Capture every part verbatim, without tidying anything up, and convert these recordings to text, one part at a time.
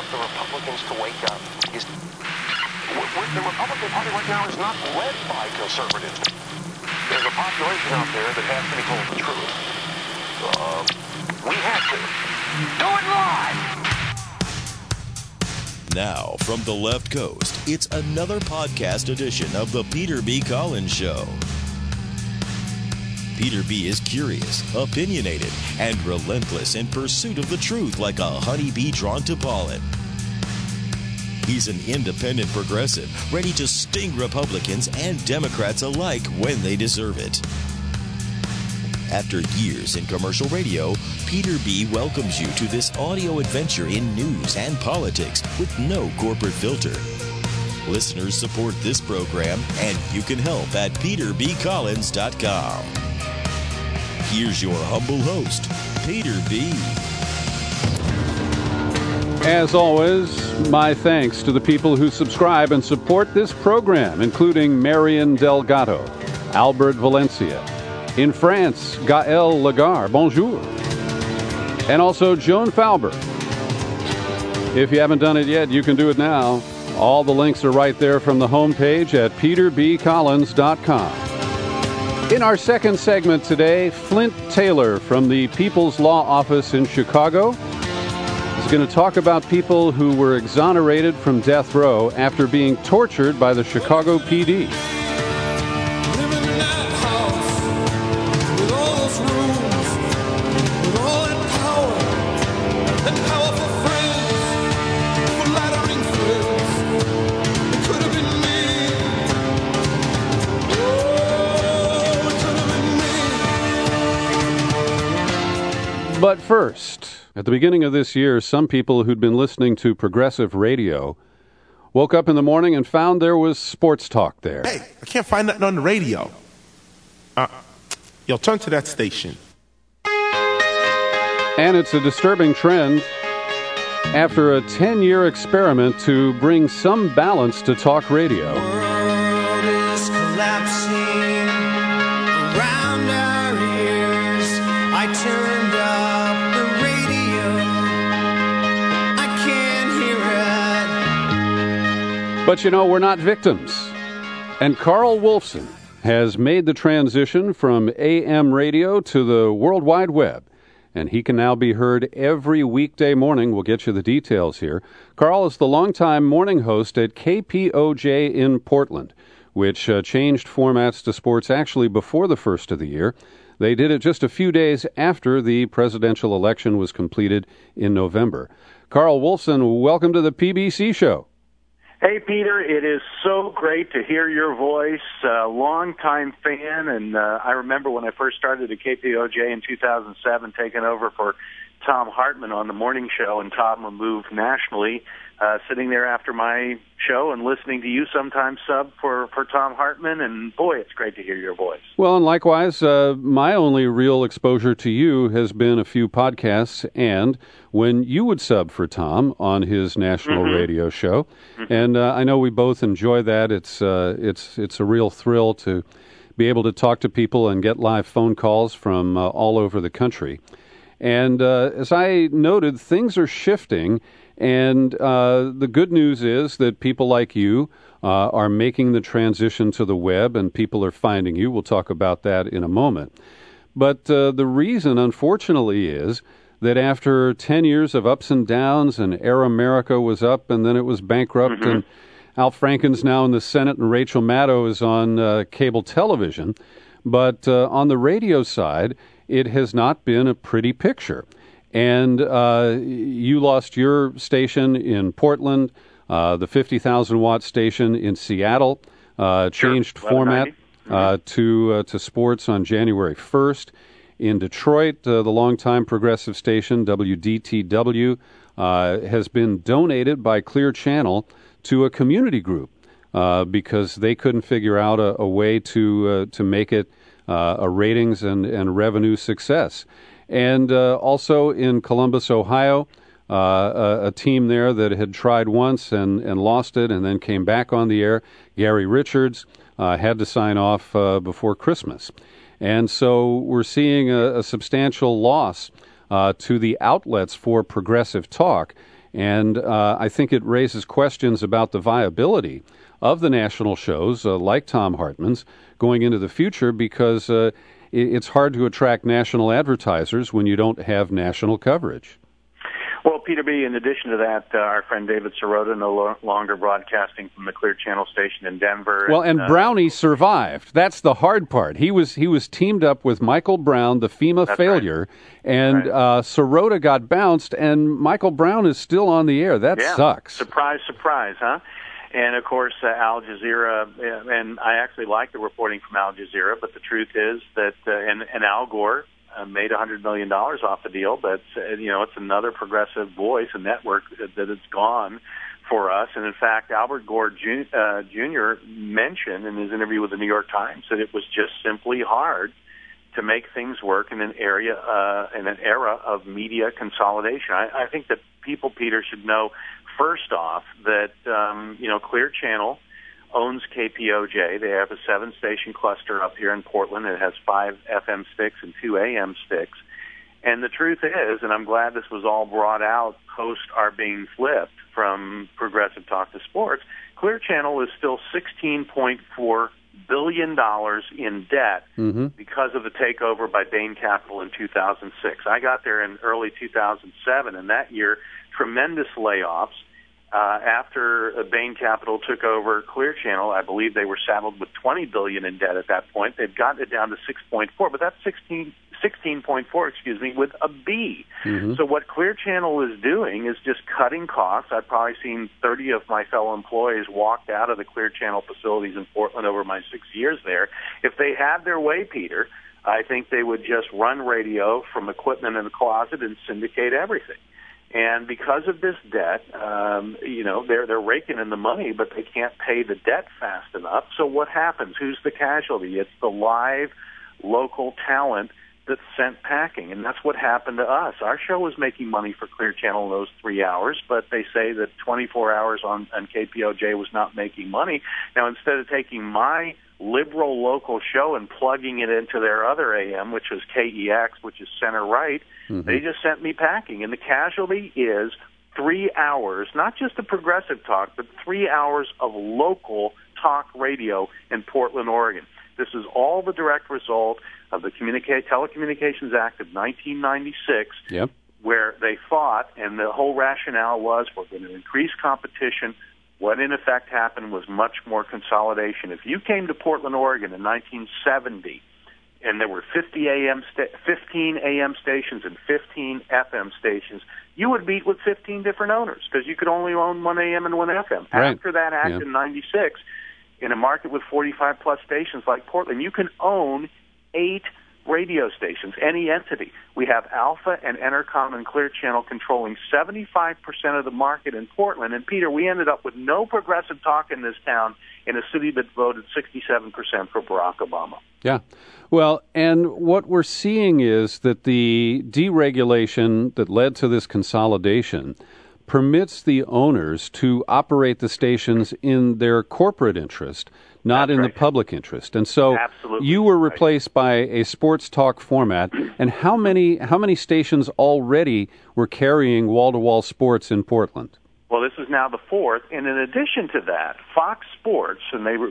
want the Republicans to wake up is the Republican Party right now is not led by conservatives. There's a population out there that has to be told the truth. Uh, we have to. Do it live! Now, from the left coast, it's another podcast edition of the Peter B. Collins Show. Peter B. is curious, opinionated, and relentless in pursuit of the truth like a honeybee drawn to pollen. He's an independent progressive, ready to sting Republicans and Democrats alike when they deserve it. After years in commercial radio, Peter B. welcomes you to this audio adventure in news and politics with no corporate filter. Listeners support this program, and you can help at peter b collins dot com. Here's your humble host, Peter B. As always, my thanks to the people who subscribe and support this program, including Marion Delgado, Albert Valencia, in France, Gaël Lagarde, bonjour, and also Joan Falber. If you haven't done it yet, you can do it now. All the links are right there from the homepage at peter b collins dot com. In our second segment today, Flint Taylor from the People's Law Office in Chicago is going to talk about people who were exonerated from death row after being tortured by the Chicago P D. But first, at the beginning of this year, some people who'd been listening to progressive radio woke up in the morning and found there was sports talk there. Hey, I can't find nothing on the radio. Uh, yo, turn to that station. And it's a disturbing trend after a ten-year experiment to bring some balance to talk radio. The world is collapsing around our ears. I turned up the radio. I can't hear it. But you know, we're not victims. And Carl Wolfson has made the transition from A M radio to the World Wide Web. And he can now be heard every weekday morning. We'll get you the details here. Carl is the longtime morning host at K P O J in Portland, which uh, changed formats to sports actually before the first of the year. They did it just a few days after the presidential election was completed in November. Carl Wolfson, welcome to the P B C show. Hey, Peter, it is so great to hear your voice. Uh, longtime fan, and uh, I remember when I first started at K P O J in two thousand seven, taking over for Tom Hartman on the morning show, and Tom would move nationally, uh, sitting there after my show and listening to you sometimes sub for, for Tom Hartman, and boy, it's great to hear your voice. Well, and likewise, uh, my only real exposure to you has been a few podcasts, and when you would sub for Tom on his national mm-hmm. radio show, mm-hmm. and uh, I know we both enjoy that. It's uh, it's it's a real thrill to be able to talk to people and get live phone calls from uh, all over the country. And uh, as I noted, things are shifting, and uh, the good news is that people like you uh, are making the transition to the web, and people are finding you. We'll talk about that in a moment. But uh, the reason, unfortunately, is that after ten years of ups and downs, and Air America was up, and then it was bankrupt, mm-hmm. and Al Franken's now in the Senate, and Rachel Maddow is on uh, cable television. But uh, on the radio side, it has not been a pretty picture. And uh, you lost your station in Portland, uh, the fifty thousand watt station in Seattle, uh, changed sure. format uh, to uh, to sports on January first. In Detroit, uh, the longtime progressive station, W D T W, uh, has been donated by Clear Channel to a community group uh, because they couldn't figure out a, a way to uh, to make it uh, a ratings and, and revenue success. And uh, also in Columbus, Ohio, uh, a, a team there that had tried once and, and lost it and then came back on the air, Gary Richards, uh, had to sign off uh, before Christmas. And so we're seeing a, a substantial loss uh, to the outlets for progressive talk. And uh, I think it raises questions about the viability of the national shows uh, like Thom Hartmann's going into the future, because uh, it's hard to attract national advertisers when you don't have national coverage. Well, Peter B., in addition to that, uh, our friend David Sirota no lo- longer broadcasting from the Clear Channel station in Denver. Well, and, and uh, Brownie survived. That's the hard part. He was he was teamed up with Michael Brown, the FEMA That's failure, right. and Right. uh, Sirota got bounced, and Michael Brown is still on the air. That yeah. sucks. Surprise, surprise, huh? And, of course, uh, Al Jazeera, uh, and I actually like the reporting from Al Jazeera, but the truth is that, uh, and, and Al Gore uh, made one hundred million dollars off the deal, but, uh, you know, it's another progressive voice, a network that it's gone for us. And, in fact, Albert Gore Jun- uh, Junior mentioned in his interview with the New York Times that it was just simply hard to make things work in an area, uh, in an era of media consolidation. I, I think that people, Peter, should know, first off, that, um, you know, Clear Channel owns K P O J. They have a seven-station cluster up here in Portland. It has five F M sticks and two A M sticks. And the truth is, and I'm glad this was all brought out post our being flipped from Progressive Talk to Sports, Clear Channel is still sixteen point four billion dollars in debt mm-hmm. because of the takeover by Bain Capital in two thousand six. I got there in early two thousand seven, and that year, tremendous layoffs. Uh, after uh, Bain Capital took over Clear Channel, I believe they were saddled with twenty billion dollars in debt at that point. They've gotten it down to six point four, but that's sixteen, sixteen point four, excuse me, with a B. Mm-hmm. So what Clear Channel is doing is just cutting costs. I've probably seen thirty of my fellow employees walked out of the Clear Channel facilities in Portland over my six years there. If they had their way, Peter, I think they would just run radio from equipment in the closet and syndicate everything. And because of this debt, um, you know, they're they're raking in the money, but they can't pay the debt fast enough. So what happens? Who's the casualty? It's the live, local talent that's sent packing, and that's what happened to us. Our show was making money for Clear Channel in those three hours, but they say that twenty-four hours on, on K P O J was not making money. Now, instead of taking my liberal local show and plugging it into their other A M, which is K E X, which is center right, mm-hmm. they just sent me packing. And the casualty is three hours, not just of progressive talk, but three hours of local talk radio in Portland, Oregon. This is all the direct result of the Communica- Telecommunications Act of nineteen ninety-six, yep. where they fought, and the whole rationale was we're going to increase competition. What in effect happened was much more consolidation. If you came to Portland, Oregon in nineteen seventy, and there were fifty A M sta- fifteen A M stations and fifteen F M stations, you would meet with fifteen different owners because you could only own one A M and one F M. Right. After that act yeah. in ninety-six, in a market with forty-five plus stations like Portland, you can own eight radio stations, any entity. We have Alpha and Entercom and Clear Channel controlling seventy-five percent of the market in Portland. And, Peter, we ended up with no progressive talk in this town in a city that voted sixty-seven percent for Barack Obama. Yeah. Well, and what we're seeing is that the deregulation that led to this consolidation permits the owners to operate the stations in their corporate interest, not That's in right. the public interest. And so Absolutely. you were Right. replaced by a sports talk format. And how many how many stations already were carrying wall-to-wall sports in Portland? Well, this is now the fourth, and in addition to that, Fox Sports, and they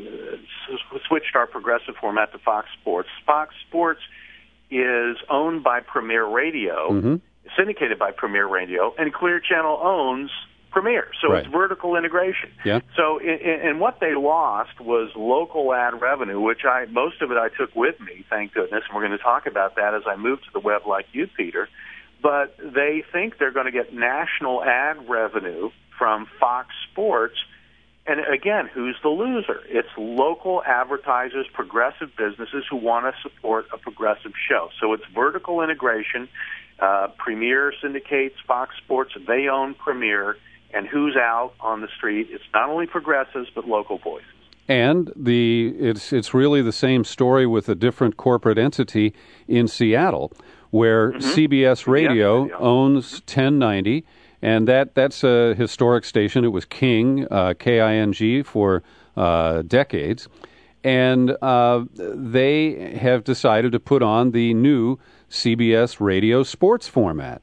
uh, switched our progressive format to Fox Sports. Fox Sports is owned by Premier Radio, Mm-hmm. syndicated by Premier Radio, and Clear Channel owns Premier. So Right. it's vertical integration. Yeah. So in, in, and what they lost was local ad revenue, which I most of it I took with me, thank goodness, and we're going to talk about that as I move to the web like you, Peter. But they think they're going to get national ad revenue from Fox Sports. And again, who's the loser? It's local advertisers, progressive businesses who want to support a progressive show. So it's vertical integration. Uh, Premier syndicates Fox Sports. They own Premier. And who's out on the street? It's not only progressives, but local voices. And the it's it's really the same story with a different corporate entity in Seattle, where Mm-hmm. C B S Radio yeah. owns ten ninety, and that, that's a historic station. It was King, uh, K I N G, for uh, decades. And uh, they have decided to put on the new C B S Radio sports format.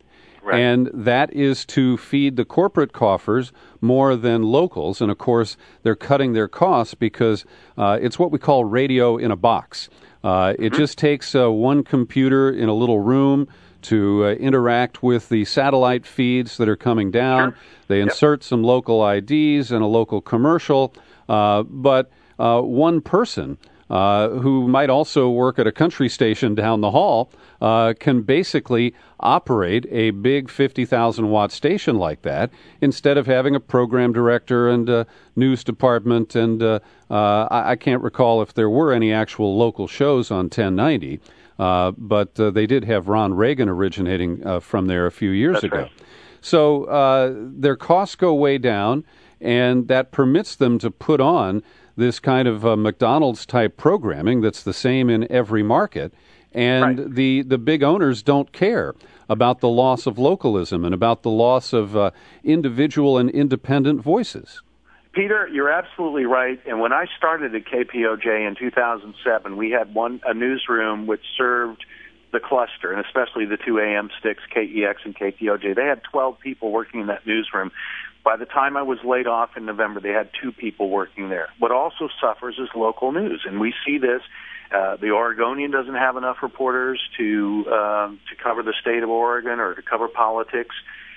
Right. And that is to feed the corporate coffers more than locals. And, of course, they're cutting their costs because uh, it's what we call radio in a box. Uh, it mm-hmm. just takes uh, one computer in a little room to uh, interact with the satellite feeds that are coming down. Sure. They insert yep. some local I Ds and a local commercial, uh, but uh, one person uh, who might also work at a country station down the hall uh, can basically operate a big fifty thousand watt station like that instead of having a program director and a news department. And uh, uh, I, I can't recall if there were any actual local shows on ten ninety. Uh, but uh, they did have Ron Reagan originating uh, from there a few years That's ago. Right. So uh, their costs go way down, and that permits them to put on this kind of uh, McDonald's-type programming that's the same in every market. And right. the, the big owners don't care about the loss of localism and about the loss of uh, individual and independent voices. Peter, you're absolutely right. And when I started at K P O J in two thousand seven, we had one a newsroom which served the cluster, and especially the two A M sticks, K E X and K P O J. They had twelve people working in that newsroom. By the time I was laid off in November, they had two people working there. What also suffers is local news, and we see this. Uh, the Oregonian doesn't have enough reporters to uh, to cover the state of Oregon or to cover politics.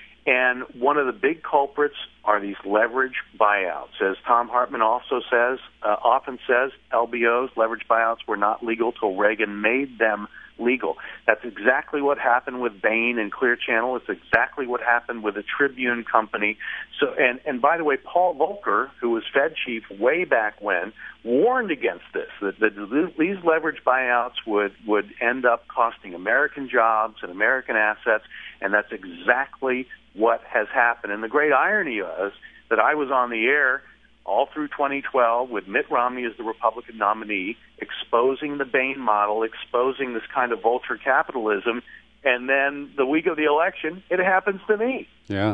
And one of the big culprits are these leverage buyouts. As Tom Hartman also says, uh, often says, L B Os, leverage buyouts, were not legal till Reagan made them legal. That's exactly what happened with Bain and Clear Channel. It's exactly what happened with the Tribune Company. So, and, and by the way, Paul Volcker, who was Fed chief way back when, warned against this, that, that these leverage buyouts would, would end up costing American jobs and American assets, and that's exactly what has happened. And the great irony is that I was on the air all through twenty twelve with Mitt Romney as the Republican nominee, exposing the Bain model, exposing this kind of vulture capitalism, and then the week of the election, it happens to me. Yeah.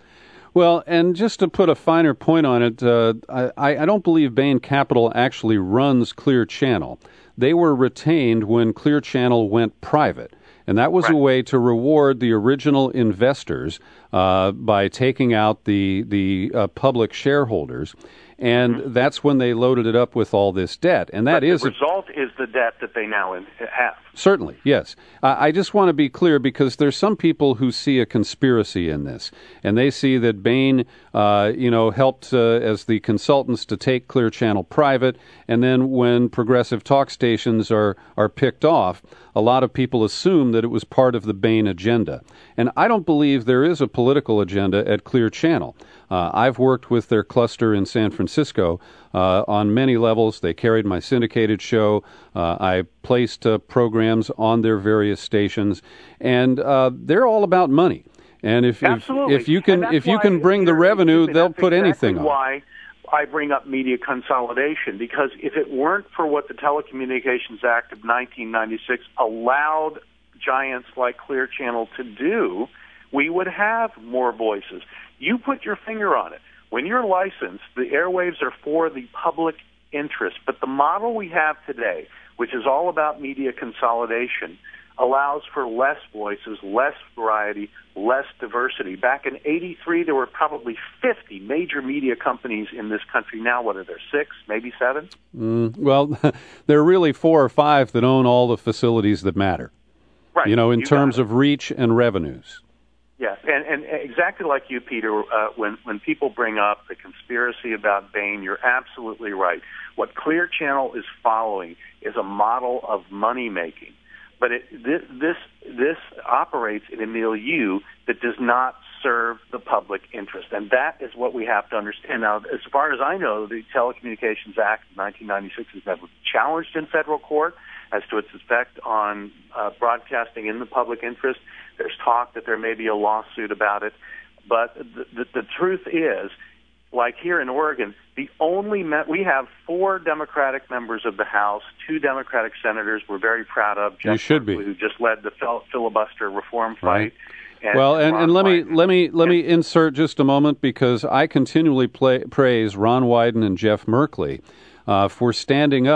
Well, and just to put a finer point on it, uh, I, I don't believe Bain Capital actually runs Clear Channel. They were retained when Clear Channel went private. And that was right. a way to reward the original investors uh, by taking out the the uh, public shareholders. And mm-hmm. that's when they loaded it up with all this debt. And that but is the result a, is the debt that they now have. Certainly, yes. Uh, I just want to be clear because there's some people who see a conspiracy in this, and they see that Bain, uh, you know, helped uh, as the consultants to take Clear Channel private, and then when progressive talk stations are are picked off, a lot of people assume that it was part of the Bain agenda. And I don't believe there is a political agenda at Clear Channel. Uh, I've worked with their cluster in San Francisco uh, on many levels. They carried my syndicated show. Uh, I placed uh, programs on their various stations, and uh, they're all about money. And if if, if you can if you can bring the revenue, they'll put exactly anything on. Why I bring up media consolidation, because if it weren't for what the Telecommunications Act of nineteen ninety-six allowed giants like Clear Channel to do, we would have more voices. You put your finger on it. When you're licensed, the airwaves are for the public interest. But the model we have today, which is all about media consolidation, allows for less voices, less variety, less diversity. Back in eighty-three, there were probably fifty major media companies in this country. Now, what are there, six, maybe seven? Mm, well, there are really four or five that own all the facilities that matter. Right. You know, in you terms of reach and revenues. Yes, and, and exactly like you, Peter, uh, when, when people bring up the conspiracy about Bain, you're absolutely right. What Clear Channel is following is a model of money-making. But it, this, this, this operates in a milieu that does not serve the public interest. And that is what we have to understand. Now, as far as I know, the Telecommunications Act of nineteen ninety-six has never been challenged in federal court as to its effect on uh, broadcasting in the public interest. There's talk that there may be a lawsuit about it. But the, the, the truth is, like here in Oregon, the only me- we have four Democratic members of the House, two Democratic senators we're very proud of. Jeff you should Berkeley, be. Who just led the fil- filibuster reform fight. Right. And well, and, and let Wyden. me let me let and, me insert just a moment, because I continually play, praise Ron Wyden and Jeff Merkley uh, for standing up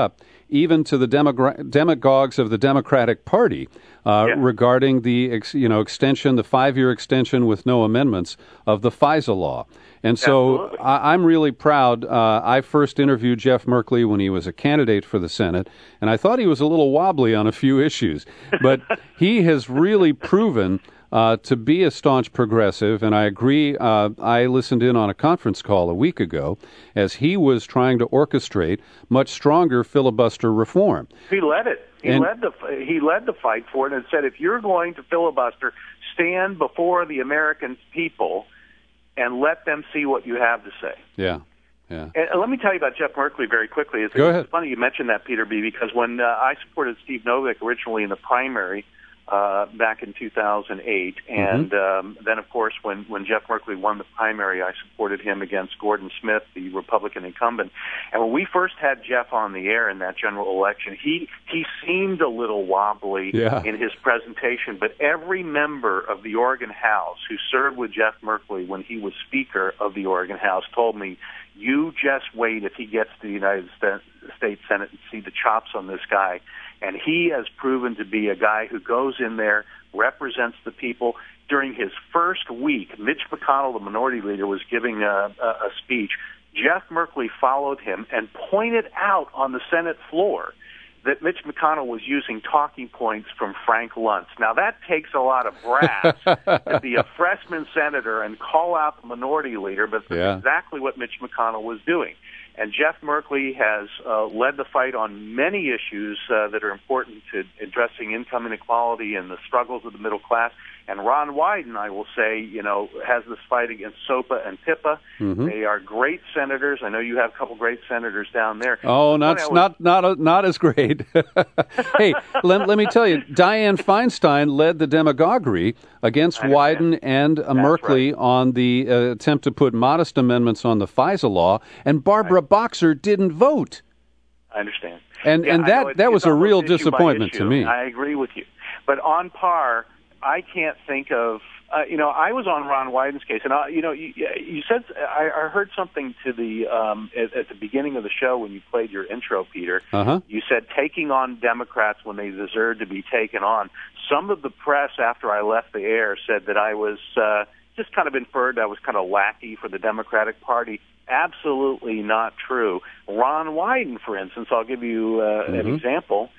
even to the demogra- demagogues of the Democratic Party uh, Yeah. regarding the ex- you know extension, the five-year extension with no amendments of the FISA law. And so I, I'm really proud. Uh, I first interviewed Jeff Merkley when he was a candidate for the Senate, and I thought he was a little wobbly on a few issues. But he has really proven uh, to be a staunch progressive, and I agree. Uh, I listened in on a conference call a week ago as he was trying to orchestrate much stronger filibuster reform. He led it. He And- led the he led the fight for it and said, if you're going to filibuster, stand before the American people and let them see what you have to say. Yeah, yeah. And uh, let me tell you about Jeff Merkley very quickly. It's, Go it's ahead. funny you mentioned that, Peter B., because when uh, I supported Steve Novick originally in the primary uh, back in two thousand eight, and Mm-hmm. um, then, of course, when, when Jeff Merkley won the primary, I supported him against Gordon Smith, the Republican incumbent. And when we first had Jeff on the air in that general election, he, he seemed a little wobbly Yeah. in his presentation, but every member of the Oregon House who served with Jeff Merkley when he was Speaker of the Oregon House told me, you just wait if he gets to the United States Senate and see the chops on this guy. And he has proven to be a guy who goes in there, represents the people. During his first week, Mitch McConnell, the minority leader, was giving a, a, a speech. Jeff Merkley followed him and pointed out on the Senate floor that Mitch McConnell was using talking points from Frank Luntz. Now, that takes a lot of brass to be a freshman senator and call out the minority leader, but that's Yeah. exactly what Mitch McConnell was doing. And Jeff Merkley has uh, led the fight on many issues uh, that are important to addressing income inequality and the struggles of the middle class. And Ron Wyden, I will say, you know, has this fight against SOPA and PIPA. Mm-hmm. They are great senators. I know you have a couple great senators down there. Oh, One not I was- not not not as great. Hey, let, let me tell you, Dianne Feinstein led the demagoguery against I understand. Wyden and uh, Merkley on the uh, attempt to put modest amendments on the FISA law, and Barbara Boxer didn't vote. I understand. And Yeah, and I that know it's- that was it's a almost real issue by disappointment to issue. me. I agree with you. But on par, I can't think of, uh, you know, I was on Ron Wyden's case, and, I, you know, you, you said, I, I heard something to the, um, at, at the beginning of the show when you played your intro, Peter. Uh-huh. You said taking on Democrats when they deserve to be taken on. Some of the press after I left the air said that I was, uh, just kind of inferred I was kind of lackey for the Democratic Party. Absolutely not true. Ron Wyden, for instance, I'll give you uh, Mm-hmm. an example.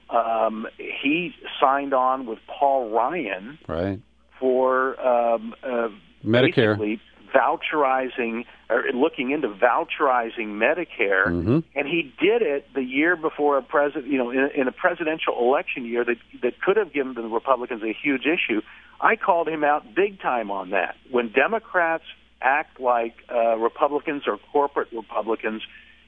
Um, he signed on with Paul Ryan Right. for um, uh, Medicare. basically voucherizing or looking into voucherizing Medicare, Mm-hmm. and he did it the year before a president, you know, in, in a presidential election year that that could have given the Republicans a huge issue. I called him out big time on that. When Democrats act like uh, Republicans or corporate Republicans,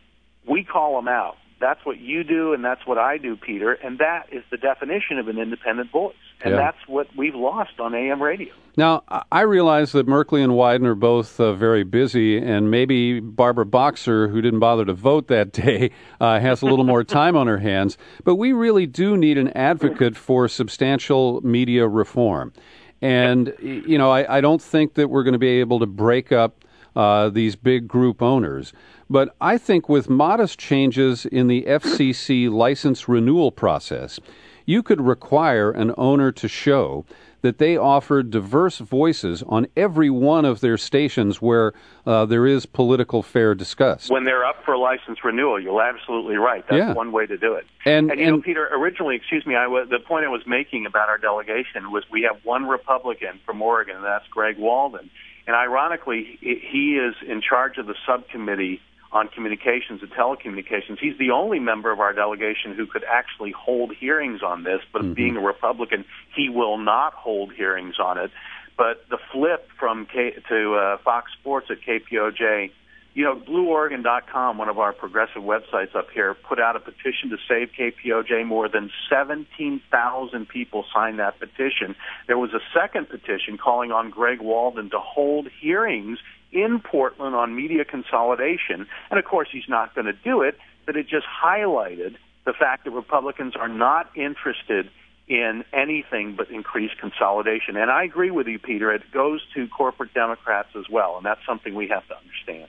we call them out. That's what you do, and that's what I do, Peter, and that is the definition of an independent voice. And Yeah. that's what we've lost on A M radio. Now, I- I realize that Merkley and Wyden are both uh, very busy, and maybe Barbara Boxer, who didn't bother to vote that day, uh, has a little more time on her hands. But we really do need an advocate for substantial media reform. And, y- you know, I, I don't think that we're going to be able to break up uh, these big group owners. But I think with modest changes in the F C C license renewal process, you could require an owner to show that they offer diverse voices on every one of their stations where uh, there is political fair discussed. When they're up for license renewal, you're absolutely right. That's Yeah. one way to do it. And- And, you know, and- Peter, originally, excuse me, I was, the point I was making about our delegation was we have one Republican from Oregon, and that's Greg Walden. And ironically, he is in charge of the subcommittee on communications and telecommunications. He's the only member of our delegation who could actually hold hearings on this, but Mm-hmm. being a Republican, he will not hold hearings on it. But the flip from K- to uh, Fox Sports at K P O J, you know, Blue Oregon dot com, one of our progressive websites up here, put out a petition to save K P O J. More than seventeen thousand people signed that petition. There was a second petition calling on Greg Walden to hold hearings in Portland on media consolidation. And, of course, he's not going to do it, but it just highlighted the fact that Republicans are not interested in anything but increased consolidation. And I agree with you, Peter. It goes to corporate Democrats as well, and that's something we have to understand.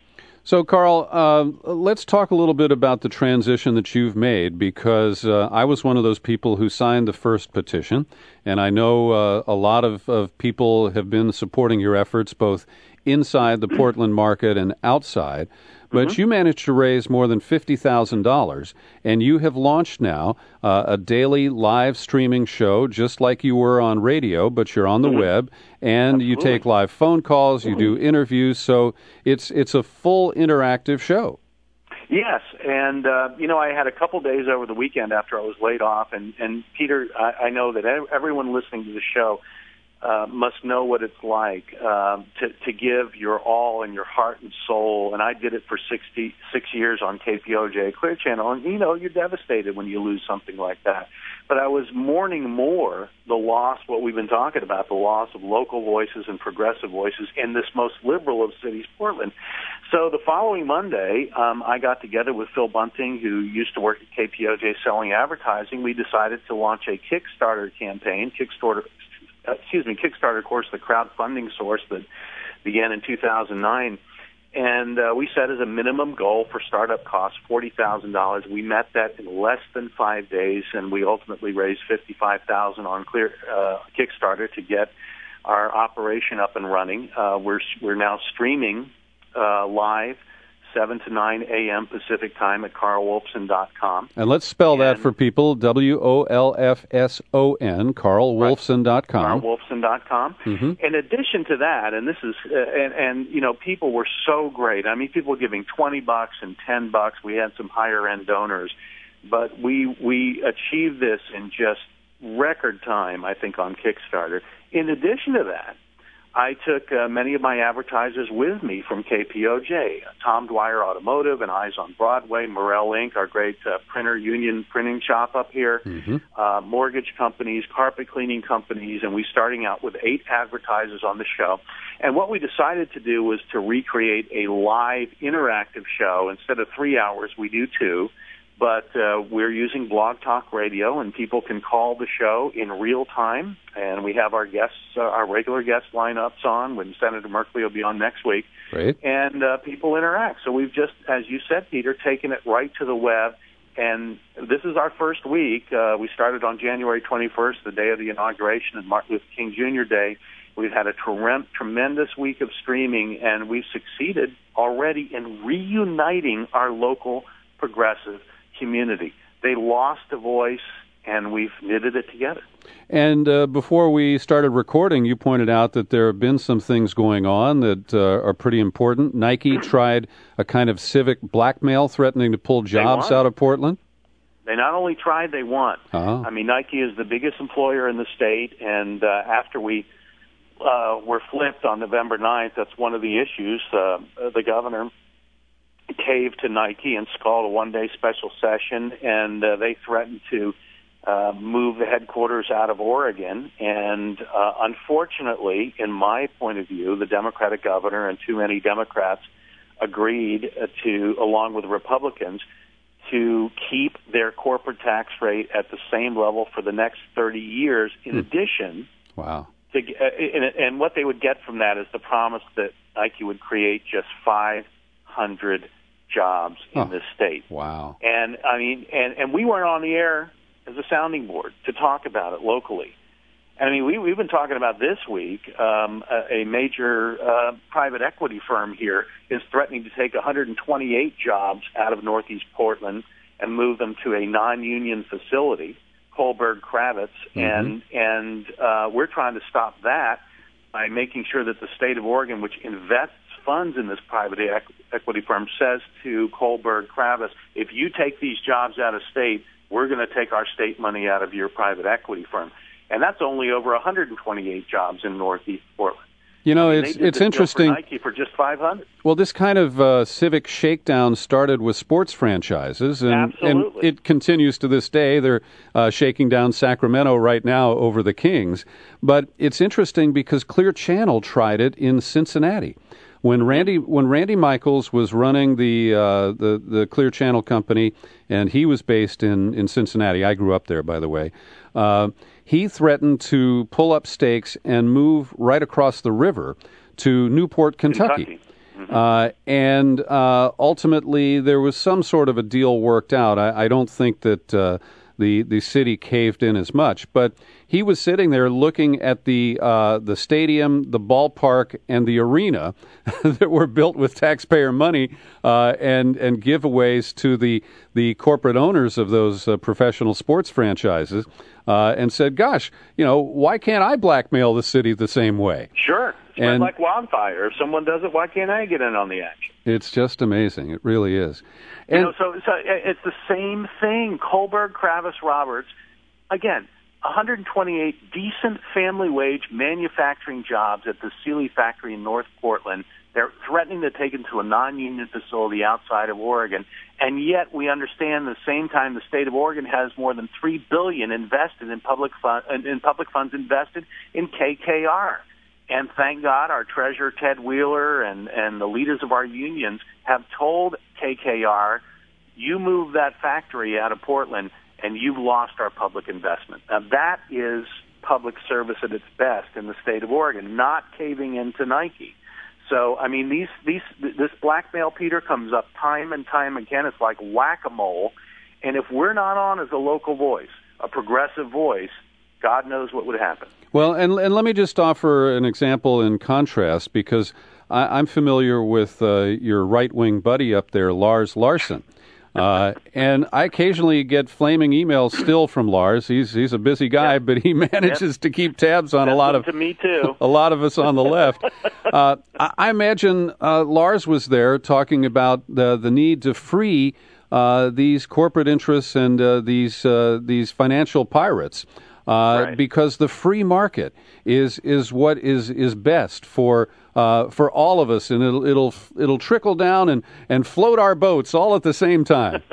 So, Carl, uh, let's talk a little bit about the transition that you've made, because uh, I was one of those people who signed the first petition, and I know uh, a lot of, of people have been supporting your efforts both inside the Portland market and outside. But mm-hmm. you managed to raise more than fifty thousand dollars, and you have launched now uh, a daily live streaming show, just like you were on radio, but you're on the mm-hmm. web, and Absolutely. you take live phone calls, you do interviews, so it's it's a full interactive show. Yes, and, uh, you know, I had a couple days over the weekend after I was laid off, and, and Peter, I, I know that everyone listening to the show Uh, must know what it's like um, to, to give your all and your heart and soul. And I did it for sixty-six years on K P O J Clear Channel. And, you know, you're devastated when you lose something like that. But I was mourning more the loss, what we've been talking about, the loss of local voices and progressive voices in this most liberal of cities, Portland. So the following Monday, um, I got together with Phil Bunting, who used to work at K P O J selling advertising. We decided to launch a Kickstarter campaign, Kickstarter Uh, excuse me, Kickstarter, of course, the crowdfunding source that began in two thousand nine. And uh, we set as a minimum goal for startup costs forty thousand dollars. We met that in less than five days, and we ultimately raised fifty-five thousand dollars on clear uh, Kickstarter to get our operation up and running. Uh, we're, we're now streaming uh, live seven to nine a.m. Pacific time at carl wolfson dot com. And let's spell and, that for people, W O L F S O N, carl wolfson dot com. carl wolfson dot com. Mm-hmm. In addition to that, and this is, uh, and, and, you know, people were so great. I mean, people were giving twenty bucks and ten bucks. We had some higher-end donors. But we, we achieved this in just record time, I think, on Kickstarter. In addition to that, I took uh, many of my advertisers with me from K P O J, Tom Dwyer Automotive and Eyes on Broadway, Morel Incorporated, our great uh, printer union printing shop up here, mm-hmm. uh, mortgage companies, carpet cleaning companies, and we starting out with eight advertisers on the show. And what we decided to do was to recreate a live interactive show. Instead of three hours, we do two. But uh, we're using Blog Talk Radio, and people can call the show in real time. And we have our guests, uh, our regular guest lineups on when Senator Merkley will be on next week. Great. And uh, people interact. So we've just, as you said, Peter, taken it right to the web. And this is our first week. Uh, we started on January twenty-first, the day of the inauguration, and Martin Luther King Junior Day. We've had a tre- tremendous week of streaming, and we've succeeded already in reuniting our local progressive community. They lost a voice, and we've knitted it together. And uh, before we started recording, you pointed out that there have been some things going on that uh, are pretty important. Nike tried a kind of civic blackmail, threatening to pull jobs out of Portland. They not only tried, they won. Uh-huh. I mean, Nike is the biggest employer in the state, and uh, after we uh, were flipped on November ninth, that's one of the issues. Uh, the governor caved to Nike and called a one-day special session, and uh, they threatened to uh, move the headquarters out of Oregon. And uh, unfortunately, in my point of view, the Democratic governor and too many Democrats agreed uh, to, along with Republicans, to keep their corporate tax rate at the same level for the next thirty years. In hmm. addition, wow. to, uh, and, and what they would get from that is the promise that Nike would create just five hundred jobs in oh, this state. Wow. And I mean, and, and we weren't on the air as a sounding board to talk about it locally. And I mean, we, we've been talking about this week, um, a, a major uh, private equity firm here is threatening to take one hundred twenty-eight jobs out of Northeast Portland and move them to a non-union facility, Kohlberg Kravitz, mm-hmm. and, and uh, we're trying to stop that by making sure that the state of Oregon, which invests funds in this private equity firm, says to Kohlberg Kravitz, if you take these jobs out of state, we're going to take our state money out of your private equity firm. And that's only over one hundred twenty-eight jobs in Northeast Portland. You know, I mean, it's it's interesting. For Nike for just five hundred. Well, this kind of uh, civic shakedown started with sports franchises, and, and it continues to this day. They're uh, shaking down Sacramento right now over the Kings. But it's interesting because Clear Channel tried it in Cincinnati. When Randy when Randy Michaels was running the uh, the the Clear Channel company, and he was based in, in Cincinnati. I grew up there, by the way. Uh, he threatened to pull up stakes and move right across the river to Newport, Kentucky. Kentucky. Mm-hmm. Uh, and uh, ultimately, there was some sort of a deal worked out. I, I don't think that uh, the the city caved in as much, but he was sitting there looking at the uh, the stadium, the ballpark, and the arena that were built with taxpayer money uh, and and giveaways to the the corporate owners of those uh, professional sports franchises, uh, and said, "Gosh, you know, why can't I blackmail the city the same way?" Sure, spread and like wildfire. If someone does it, why can't I get in on the action? It's just amazing. It really is. And, you know, so so it's the same thing. Kohlberg, Kravis, Roberts, again. one hundred twenty-eight decent family wage manufacturing jobs at the Sealy factory in North Portland. They're threatening to take it to a non-union facility outside of Oregon, and yet we understand at the same time the state of Oregon has more than three billion dollars invested in public fund, in public funds invested in K K R. And thank God our treasurer Ted Wheeler and and the leaders of our unions have told K K R, you move that factory out of Portland and you've lost our public investment. Now, that is public service at its best in the state of Oregon, not caving into Nike. So, I mean, these these this blackmail, Peter, comes up time and time again. It's like whack-a-mole. And if we're not on as a local voice, a progressive voice, God knows what would happen. Well, and, and let me just offer an example in contrast, because I, I'm familiar with uh, your right-wing buddy up there, Lars Larson. Uh, and I occasionally get flaming emails still from Lars. He's he's a busy guy, yep. but he manages yep. to keep tabs on That's a lot of to me too. a lot of us on the left. Uh, I, I imagine uh, Lars was there talking about the the need to free uh, these corporate interests and uh, these uh, these financial pirates. Uh, right. Because the free market is is what is is best for uh, for all of us, and it'll it'll it'll trickle down and, and float our boats all at the same time.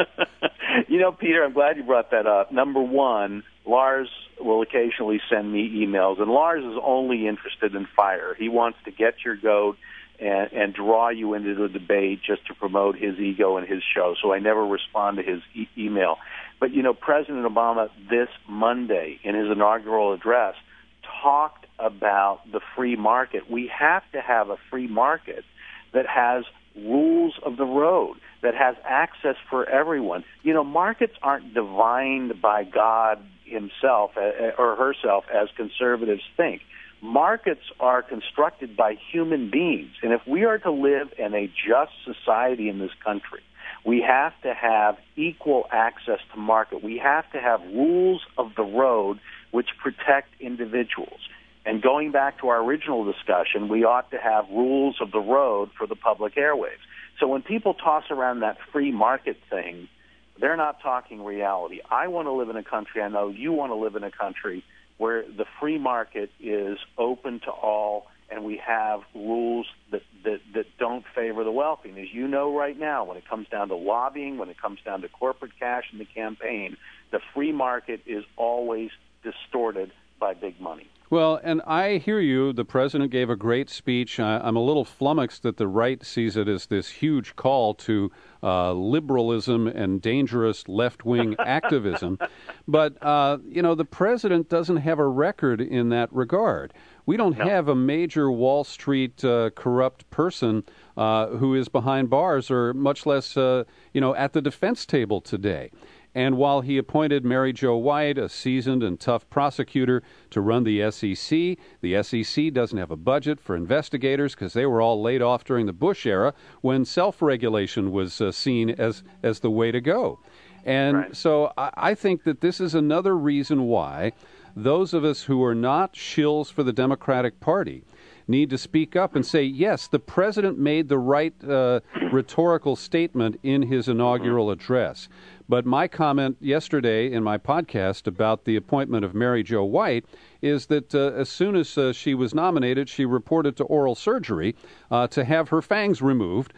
You know, Peter, I'm glad you brought that up. Number one, Lars will occasionally send me emails, and Lars is only interested in fire. He wants to get your goat and, and draw you into the debate just to promote his ego and his show. So I never respond to his e- email. But, you know, President Obama this Monday in his inaugural address talked about the free market. We have to have a free market that has rules of the road, that has access for everyone. You know, markets aren't divined by God himself or herself as conservatives think. Markets are constructed by human beings. And if we are to live in a just society in this country, we have to have equal access to market. We have to have rules of the road which protect individuals. And going back to our original discussion, we ought to have rules of the road for the public airwaves. So when people toss around that free market thing, they're not talking reality. I want to live in a country, I know you want to live in a country where the free market is open to all, and we have rules that, that, that don't favor the wealthy. And as you know right now, when it comes down to lobbying, when it comes down to corporate cash in the campaign, the free market is always distorted by big money. Well, and I hear you. The president gave a great speech. I, I'm a little flummoxed that the right sees it as this huge call to uh, liberalism and dangerous left-wing activism. But, uh, you know, the president doesn't have a record in that regard. We don't no. have a major Wall Street uh, corrupt person uh, who is behind bars, or much less, uh, you know, at the defense table today. And while he appointed Mary Jo White, a seasoned and tough prosecutor, to run the S E C, the S E C doesn't have a budget for investigators because they were all laid off during the Bush era when self-regulation was uh, seen as, as the way to go. And right. so I, I think that this is another reason why those of us who are not shills for the Democratic Party need to speak up and say, yes, the president made the right uh, rhetorical statement in his inaugural address. But my comment yesterday in my podcast about the appointment of Mary Jo White is that uh, as soon as uh, she was nominated, she reported to oral surgery uh, to have her fangs removed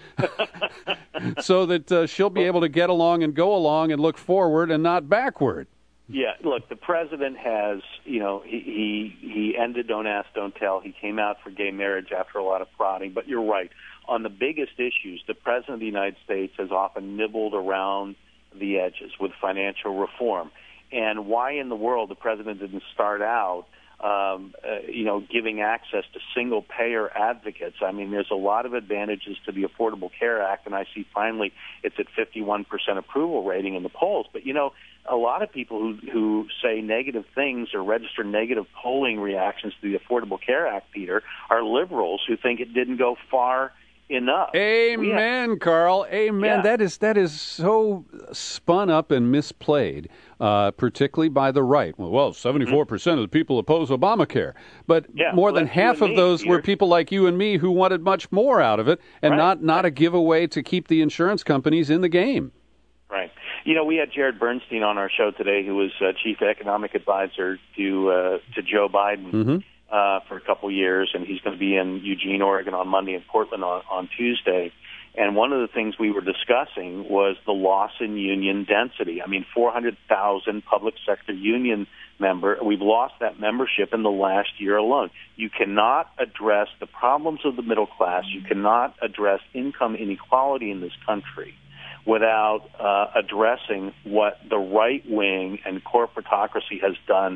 so that uh, she'll be able to get along and go along and look forward and not backward. Yeah, look, the president has, you know, he, he he ended Don't Ask, Don't Tell. He came out for gay marriage after a lot of prodding. But you're right. On the biggest issues, the president of the United States has often nibbled around the edges with financial reform. And why in the world the president didn't start out um, uh, you know, giving access to single-payer advocates. I mean, there's a lot of advantages to the Affordable Care Act, and I see finally it's at fifty-one percent approval rating in the polls. But, you know, a lot of people who, who say negative things or register negative polling reactions to the Affordable Care Act, Peter, are liberals who think it didn't go far enough. Amen, have, Carl. Amen. Yeah. That is that is so spun up and misplayed, uh, particularly by the right. Well, well seventy-four percent mm-hmm. of the people oppose Obamacare, but yeah, more well, than half of me, those Peter. were people like you and me who wanted much more out of it, and right. not not right. a giveaway to keep the insurance companies in the game. Right. You know, we had Jared Bernstein on our show today, who was uh, chief economic advisor to uh, to Joe Biden. Mm-hmm. Uh, for a couple years, and he's going to be in Eugene, Oregon on Monday and Portland on, on Tuesday. And one of the things we were discussing was the loss in union density. I mean, four hundred thousand public sector union member, we've lost that membership in the last year alone. You cannot address the problems of the middle class. You cannot address income inequality in this country without uh, addressing what the right wing and corporatocracy has done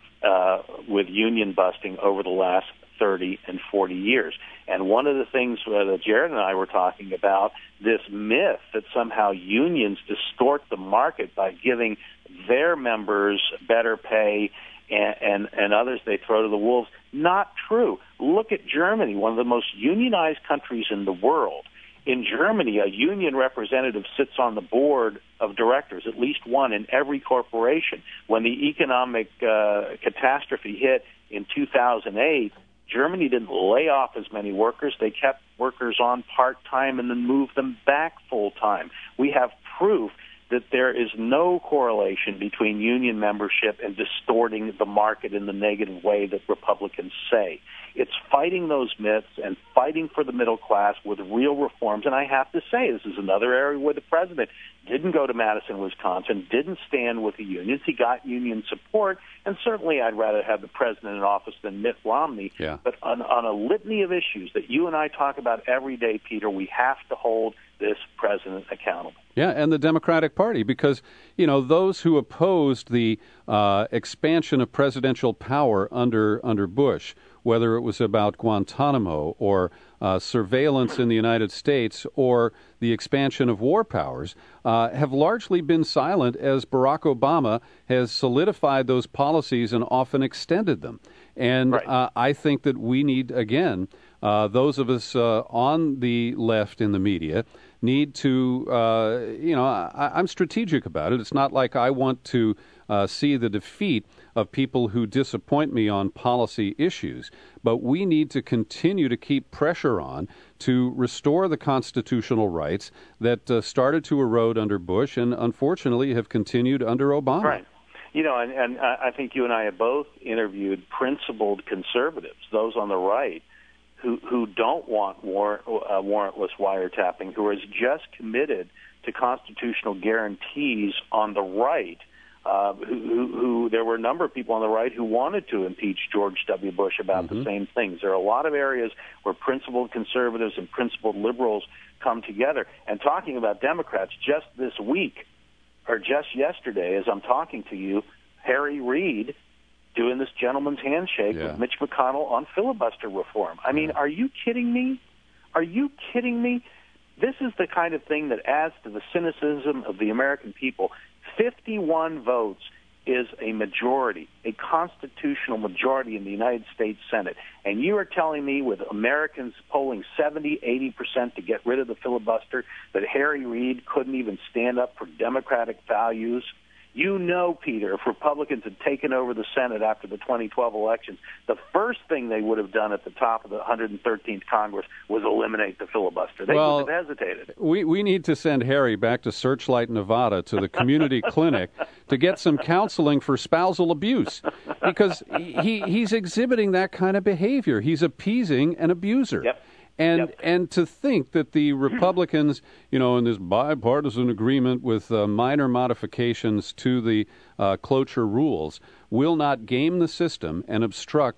Uh, with union busting over the last thirty and forty years. And one of the things uh, that Jared and I were talking about, this myth that somehow unions distort the market by giving their members better pay and, and, and others they throw to the wolves. Not true. Look at Germany, one of the most unionized countries in the world. In Germany, a union representative sits on the board of directors, at least one in every corporation. When the economic uh, catastrophe hit in two thousand eight, Germany didn't lay off as many workers. They kept workers on part-time and then moved them back full-time. We have proof that there is no correlation between union membership and distorting the market in the negative way that Republicans say. It's fighting those myths and fighting for the middle class with real reforms. And I have to say, this is another area where the president didn't go to Madison, Wisconsin, didn't stand with the unions. He got union support, and certainly I'd rather have the president in office than Mitt Romney. Yeah. But on, on a litany of issues that you and I talk about every day, Peter, we have to hold this president accountable. Yeah, and the Democratic Party, because, you know, those who opposed the uh, expansion of presidential power under under Bush, whether it was about Guantanamo or uh, surveillance in the United States or the expansion of war powers, uh, have largely been silent as Barack Obama has solidified those policies and often extended them. And right. uh, I think that we need, again, uh, those of us uh, on the left in the media need to, uh, you know, I, I'm strategic about it. It's not like I want to uh, see the defeat of people who disappoint me on policy issues, but we need to continue to keep pressure on to restore the constitutional rights that uh, started to erode under Bush and unfortunately have continued under Obama. Right. You know, and, and I think you and I have both interviewed principled conservatives, those on the right, who who don't want warrant, uh, warrantless wiretapping, who are just committed to constitutional guarantees on the right. Uh, who, who, who there were a number of people on the right who wanted to impeach George W. Bush about mm-hmm. the same things. There are a lot of areas where principled conservatives and principled liberals come together. And talking about Democrats, just this week, or just yesterday, as I'm talking to you, Harry Reid doing this gentleman's handshake yeah. with Mitch McConnell on filibuster reform. I mean, are you kidding me? Are you kidding me? This is the kind of thing that adds to the cynicism of the American people. fifty-one votes is a majority, a constitutional majority in the United States Senate. And you are telling me, with Americans polling seventy, eighty percent to get rid of the filibuster, that Harry Reid couldn't even stand up for democratic values? You know, Peter, if Republicans had taken over the Senate after the twenty twelve elections, the first thing they would have done at the top of the one hundred thirteenth Congress was eliminate the filibuster. They well, would have hesitated. We we need to send Harry back to Searchlight, Nevada, to the community clinic to get some counseling for spousal abuse, because he he's exhibiting that kind of behavior. He's appeasing an abuser. Yep. And yep. and to think that the Republicans, you know, in this bipartisan agreement with uh, minor modifications to the uh, cloture rules, will not game the system and obstruct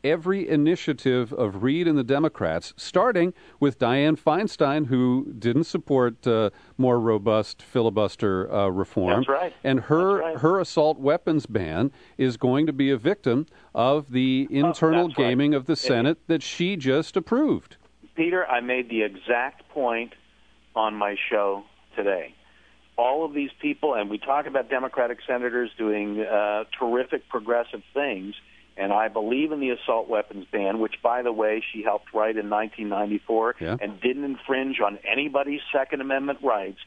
every initiative of Reid and the Democrats, starting with Dianne Feinstein, who didn't support uh, more robust filibuster uh, reform. That's right. And her That's right. her assault weapons ban is going to be a victim of the internal Oh, that's right. gaming of the Senate that she just approved. Peter, I made the exact point on my show today. All of these people, and we talk about Democratic senators doing uh, terrific progressive things, and I believe in the assault weapons ban, which, by the way, she helped write in nineteen ninety-four Yeah. and didn't infringe on anybody's Second Amendment rights.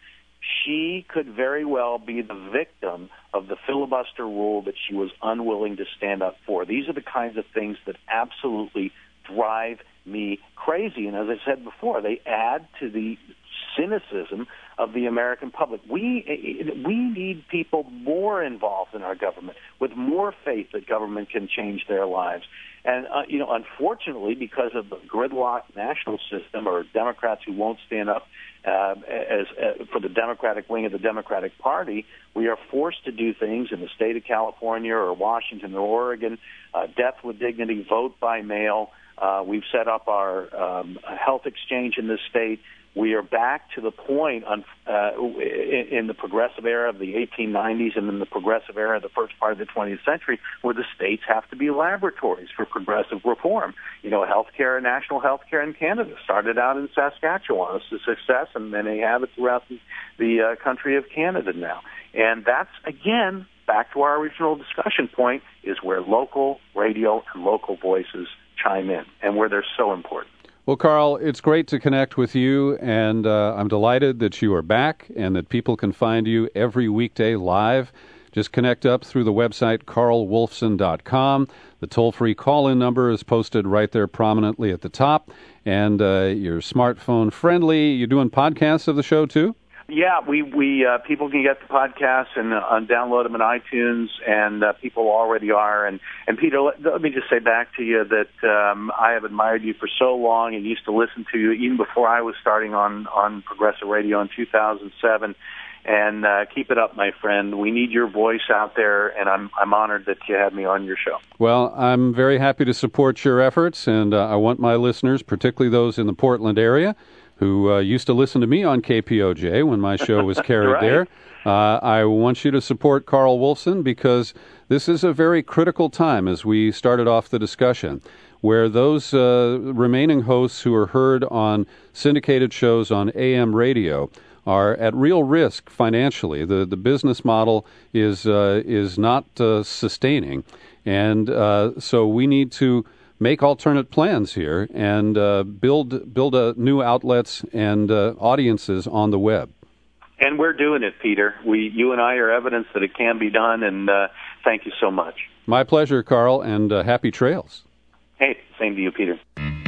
She could very well be the victim of the filibuster rule that she was unwilling to stand up for. These are the kinds of things that absolutely drive me crazy. And as I said before, they add to the cynicism of the American public. We we need people more involved in our government, with more faith that government can change their lives. And, uh, you know, unfortunately, because of the gridlock national system, or Democrats who won't stand up uh, as uh, for the Democratic wing of the Democratic Party, we are forced to do things in the state of California or Washington or Oregon, uh, death with dignity, vote by mail. Uh, we've set up our um, health exchange in this state. We are back to the point on, uh, in, in the progressive era of the eighteen nineties and in the progressive era of the first part of the twentieth century, where the states have to be laboratories for progressive reform. You know, healthcare, national healthcare in Canada started out in Saskatchewan. It's a success, and then they have it throughout the, the uh, country of Canada now. And that's, again, back to our original discussion point, is where local radio and local voices chime in, and where they're so important. Well, Carl, it's great to connect with you, and uh, I'm delighted that you are back and that people can find you every weekday live. Just connect up through the website, carl wolfson dot com. The toll-free call-in number is posted right there prominently at the top, and uh, you're smartphone friendly. You're doing podcasts of the show, too? Yeah, we we uh, people can get the podcasts and uh, download them in iTunes, and uh, people already are. And and Peter, let, let me just say back to you that um, I have admired you for so long and used to listen to you even before I was starting on on Progressive Radio in two thousand seven. And uh, keep it up, my friend. We need your voice out there, and I'm I'm honored that you had me on your show. Well, I'm very happy to support your efforts, and uh, I want my listeners, particularly those in the Portland area, who uh, used to listen to me on K P O J when my show was carried right. there. Uh, I want you to support Carl Wolfson, because this is a very critical time, as we started off the discussion, where those uh, remaining hosts who are heard on syndicated shows on A M radio are at real risk financially. The the business model is uh, is not uh, sustaining, and uh, so we need to make alternate plans here and uh, build build uh, new outlets and uh, audiences on the web. And we're doing it, Peter. We, you and I are evidence that it can be done, and uh, thank you so much. My pleasure, Carl, and uh, happy trails. Hey, same to you, Peter.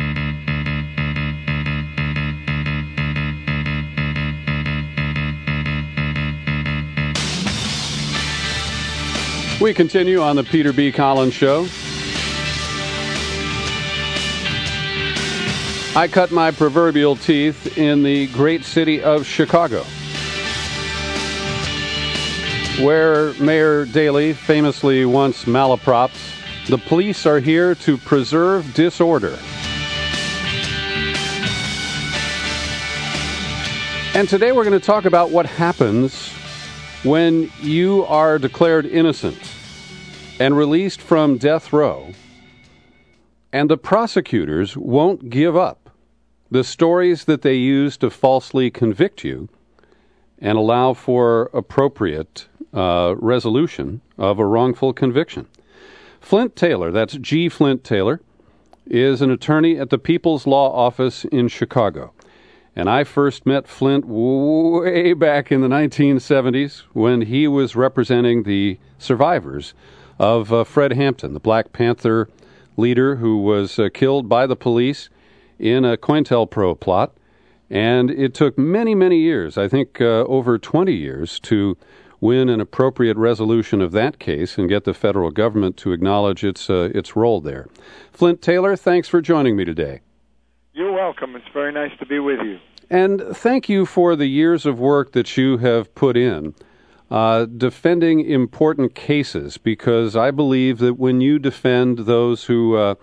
We continue on the Peter B. Collins Show. I cut my proverbial teeth in the great city of Chicago, where Mayor Daley famously once malaprops, "The police are here to preserve disorder." And today we're going to talk about what happens when you are declared innocent and released from death row, and the prosecutors won't give up the stories that they use to falsely convict you and allow for appropriate uh, resolution of a wrongful conviction. Flint Taylor, that's G. Flint Taylor, is an attorney at the People's Law Office in Chicago. And I first met Flint way back in the nineteen seventies when he was representing the survivors of uh, Fred Hampton, the Black Panther leader who was uh, killed by the police in a COINTELPRO plot. And it took many, many years, I think uh, over twenty years, to win an appropriate resolution of that case and get the federal government to acknowledge its uh, its role there. Flint Taylor, thanks for joining me today. You're welcome. It's very nice to be with you. And thank you for the years of work that you have put in uh, defending important cases, because I believe that when you defend those who uh,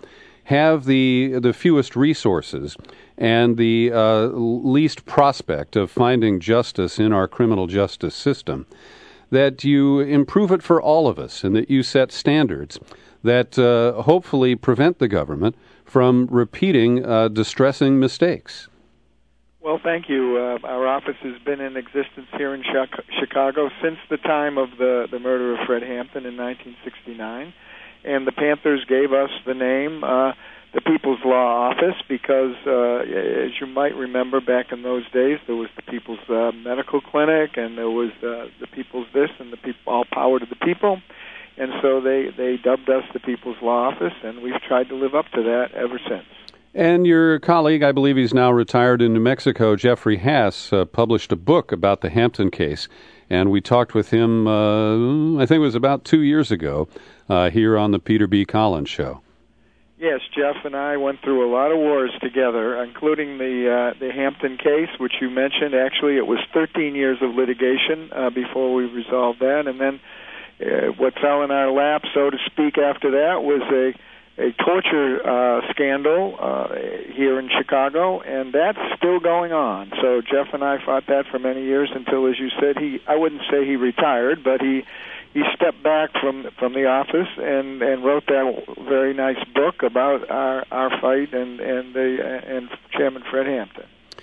have the the fewest resources and the uh, least prospect of finding justice in our criminal justice system, that you improve it for all of us and that you set standards that uh, hopefully prevent the government from repeating uh, distressing mistakes. Well, thank you. Uh, our office has been in existence here in Chicago since the time of the, the murder of Fred Hampton in nineteen sixty-nine. And the Panthers gave us the name, uh, the People's Law Office, because, uh, as you might remember, back in those days, there was the People's uh, Medical Clinic, and there was uh, the People's this, and the people, all power to the people. And so they, they dubbed us the People's Law Office, and we've tried to live up to that ever since. And your colleague, I believe he's now retired in New Mexico, Jeffrey Haas, uh, published a book about the Hampton case. And we talked with him, uh, I think it was about two years ago, uh, here on the Peter B. Collins Show. Yes, Jeff and I went through a lot of wars together, including the uh, the Hampton case, which you mentioned. Actually, it was thirteen years of litigation uh, before we resolved that. And then uh, what fell in our lap, so to speak, after that was a a torture uh, scandal uh, here in Chicago, and that's still going on. So Jeff and I fought that for many years until, as you said, he I wouldn't say he retired, but he he stepped back from from the office and, and wrote that very nice book about our, our fight and and the and Chairman Fred Hampton.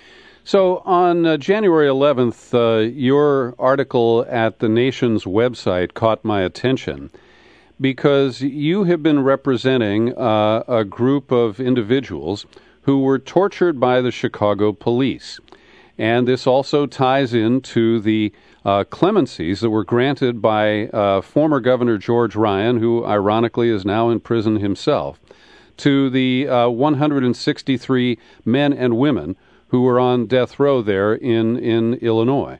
So on uh, January eleventh, uh, your article at the Nation's website caught my attention, because you have been representing uh, a group of individuals who were tortured by the Chicago police. And this also ties into the uh, clemencies that were granted by uh, former Governor George Ryan, who ironically is now in prison himself, to the uh, one hundred sixty-three men and women who were on death row there in, in Illinois.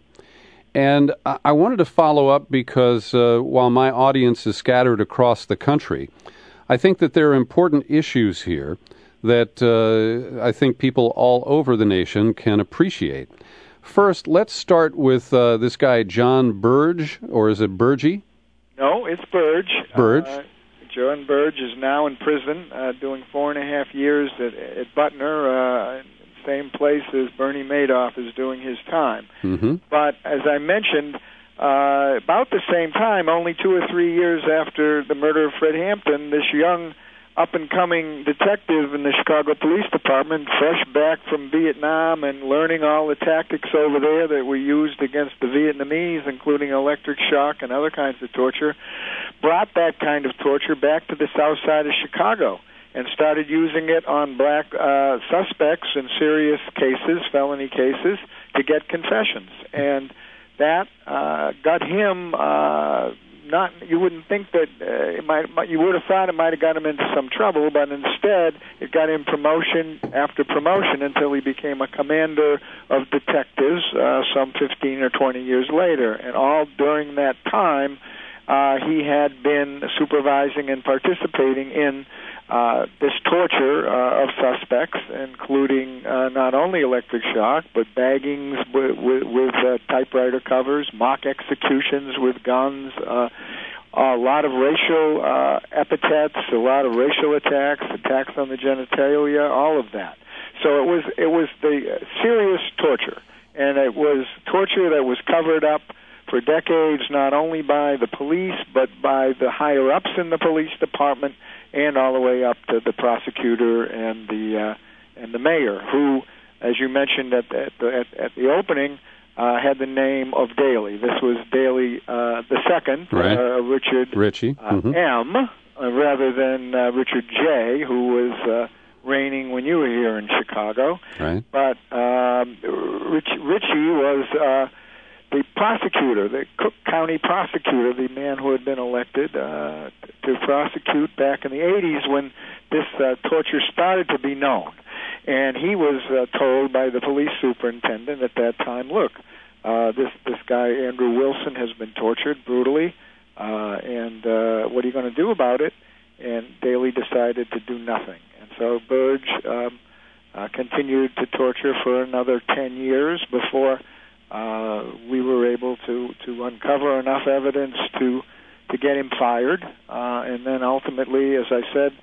And I wanted to follow up because uh, while my audience is scattered across the country, I think that there are important issues here that uh, I think people all over the nation can appreciate. First, let's start with uh, this guy, John Burge, or is it Burgee? No, it's Burge. Burge. Uh, John Burge is now in prison, uh, doing four and a half years at, at Butner, uh, same place as Bernie Madoff is doing his time. Mm-hmm. But as I mentioned, uh, about the same time, only two or three years after the murder of Fred Hampton, this young up-and-coming detective in the Chicago Police Department, fresh back from Vietnam and learning all the tactics over there that were used against the Vietnamese, including electric shock and other kinds of torture, brought that kind of torture back to the south side of Chicago and started using it on black uh, suspects in serious cases, felony cases, to get confessions. And that uh, got him, uh, not, you wouldn't think that, uh, it might, you would have thought it might have got him into some trouble, but instead it got him promotion after promotion until he became a commander of detectives uh, some fifteen or twenty years later. And all during that time, uh, he had been supervising and participating in Uh, this torture uh, of suspects, including uh, not only electric shock, but baggings with, with, with uh, typewriter covers, mock executions with guns, uh, a lot of racial uh, epithets, a lot of racial attacks, attacks on the genitalia, all of that. So it was it was the serious torture, and it was torture that was covered up for decades, not only by the police, but by the higher-ups in the police department, and all the way up to the prosecutor and the uh, and the mayor, who, as you mentioned at the, at the, at, at the opening, uh, had the name of Daley. This was Daley uh, the second, right. uh, Richard Ritchie. Uh, mm-hmm. M, uh, rather than uh, Richard J, who was uh, reigning when you were here in Chicago. Right. But um, Rich, Ritchie was Uh, the prosecutor, the Cook County prosecutor, the man who had been elected uh, to prosecute back in the eighties when this uh, torture started to be known. And he was uh, told by the police superintendent at that time, look, uh, this, this guy, Andrew Wilson, has been tortured brutally, uh, and uh, what are you going to do about it? And Daley decided to do nothing. And so Burge um, uh, continued to torture for another ten years before Uh, we were able to, to uncover enough evidence to to get him fired, uh, and then ultimately, as I said,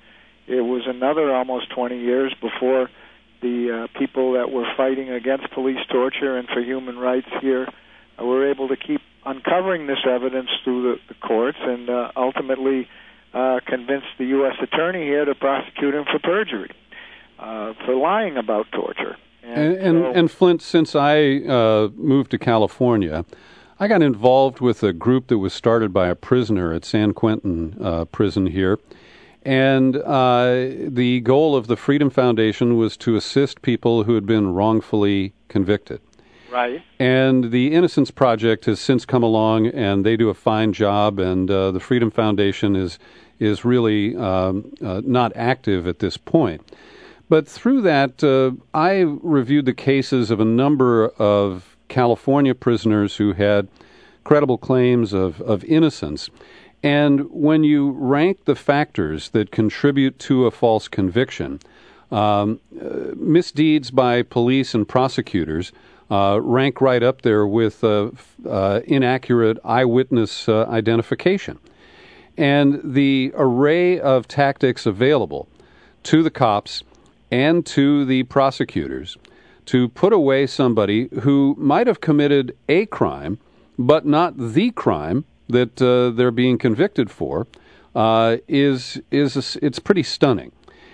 it was another almost twenty years before the uh, people that were fighting against police torture and for human rights here uh, were able to keep uncovering this evidence through the, the courts and uh, ultimately uh, convinced the U S attorney here to prosecute him for perjury, uh, for lying about torture. And, and, so, and Flint, since I uh, moved to California, I got involved with a group that was started by a prisoner at San Quentin uh, prison here. And uh, the goal of the Freedom Foundation was to assist people who had been wrongfully convicted. Right. And the Innocence Project has since come along, and they do a fine job, and uh, the Freedom Foundation is, is really um, uh, not active at this point. But through that, uh, I reviewed the cases of a number of California prisoners who had credible claims of, of innocence. And when you rank the factors that contribute to a false conviction, um, uh, misdeeds by police and prosecutors uh, rank right up there with uh, uh, inaccurate eyewitness uh, identification. And the array of tactics available to the cops and to the prosecutors to put away somebody who might have committed a crime, but not the crime that uh, they're being convicted for, uh, is is a, it's pretty stunning.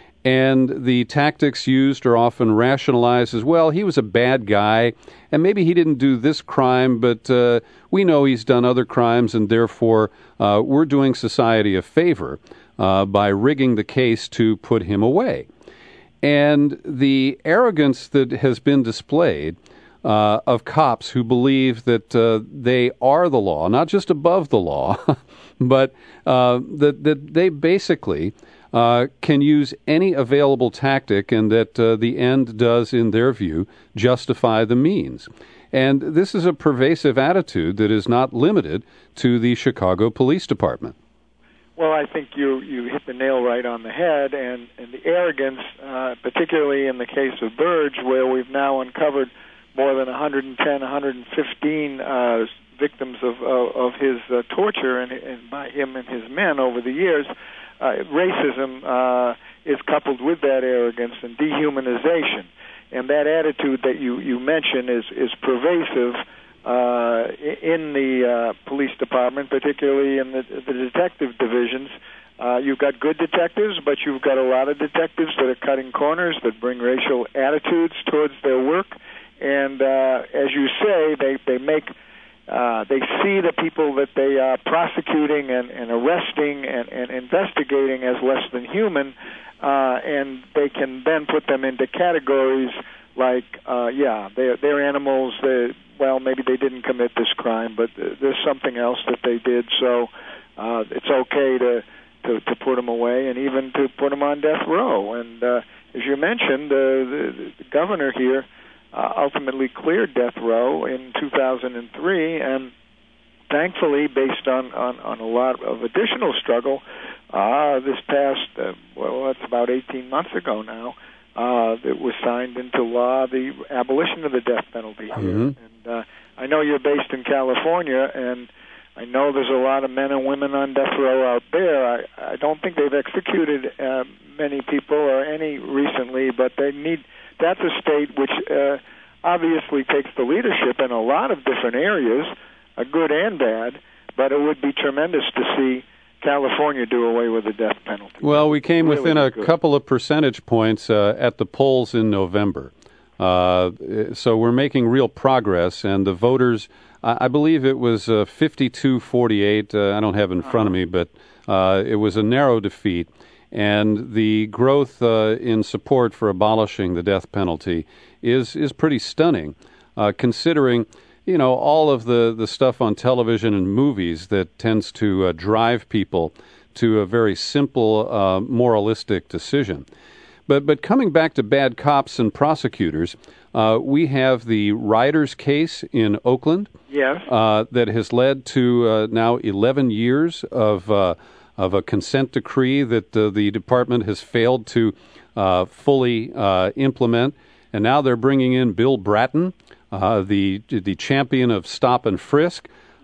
And the tactics used are often rationalized as, well, he was a bad guy, and maybe he didn't do this crime, but uh, we know he's done other crimes, and therefore uh, we're doing society a favor uh, by rigging the case to put him away. And the arrogance that has been displayed uh, of cops who believe that uh, they are the law, not just above the law, but uh, that, that they basically uh, can use any available tactic, and that uh, the end does, in their view, justify the means. And this is a pervasive attitude that is not limited to the Chicago Police Department. Well, I think you, you hit the nail right on the head, and, and the arrogance, uh, particularly in the case of Burge, where we've now uncovered more than one hundred ten, one hundred fifteen uh, victims of, of, of his uh, torture and, and by him and his men over the years. Uh, racism uh, is coupled with that arrogance and dehumanization, and that attitude that you, you mentioned is, is pervasive Uh, in the uh, police department, particularly in the, the detective divisions. Uh, you've got good detectives, but you've got a lot of detectives that are cutting corners, that bring racial attitudes towards their work. And uh, as you say, they, they make, uh, they see the people that they are prosecuting and, and arresting and, and investigating as less than human, uh, and they can then put them into categories like, uh, yeah, they're, they're animals, they're, well, maybe they didn't commit this crime, but there's something else that they did, so uh, it's okay to, to to put them away and even to put them on death row. And uh, as you mentioned, uh, the, the governor here uh, ultimately cleared death row in two thousand three, and thankfully, based on, on, on a lot of additional struggle, uh, this past, uh, well, that's about eighteen months ago now, Uh, that was signed into law, the abolition of the death penalty here. Mm-hmm. And uh, I know you're based in California, and I know there's a lot of men and women on death row out there. I, I don't think they've executed uh, many people or any recently, but they need. That's a state which uh, obviously takes the leadership in a lot of different areas, uh, good and bad, but it would be tremendous to see California do away with the death penalty. Well, we came really within a good. couple of percentage points uh, at the polls in November. Uh, so we're making real progress, and the voters, I, I believe it was uh, fifty-two forty-eight, uh, I don't have it in front of me, but uh, it was a narrow defeat. And the growth uh, in support for abolishing the death penalty is, is pretty stunning, uh, considering you know, all of the, the stuff on television and movies that tends to uh, drive people to a very simple, uh, moralistic decision. But but coming back to bad cops and prosecutors, uh, we have the Riders case in Oakland. Yes. Uh, that has led to uh, now eleven years of uh, of a consent decree that uh, the department has failed to uh, fully uh, implement, and now they're bringing in Bill Bratton, Uh, the the champion of stop and frisk,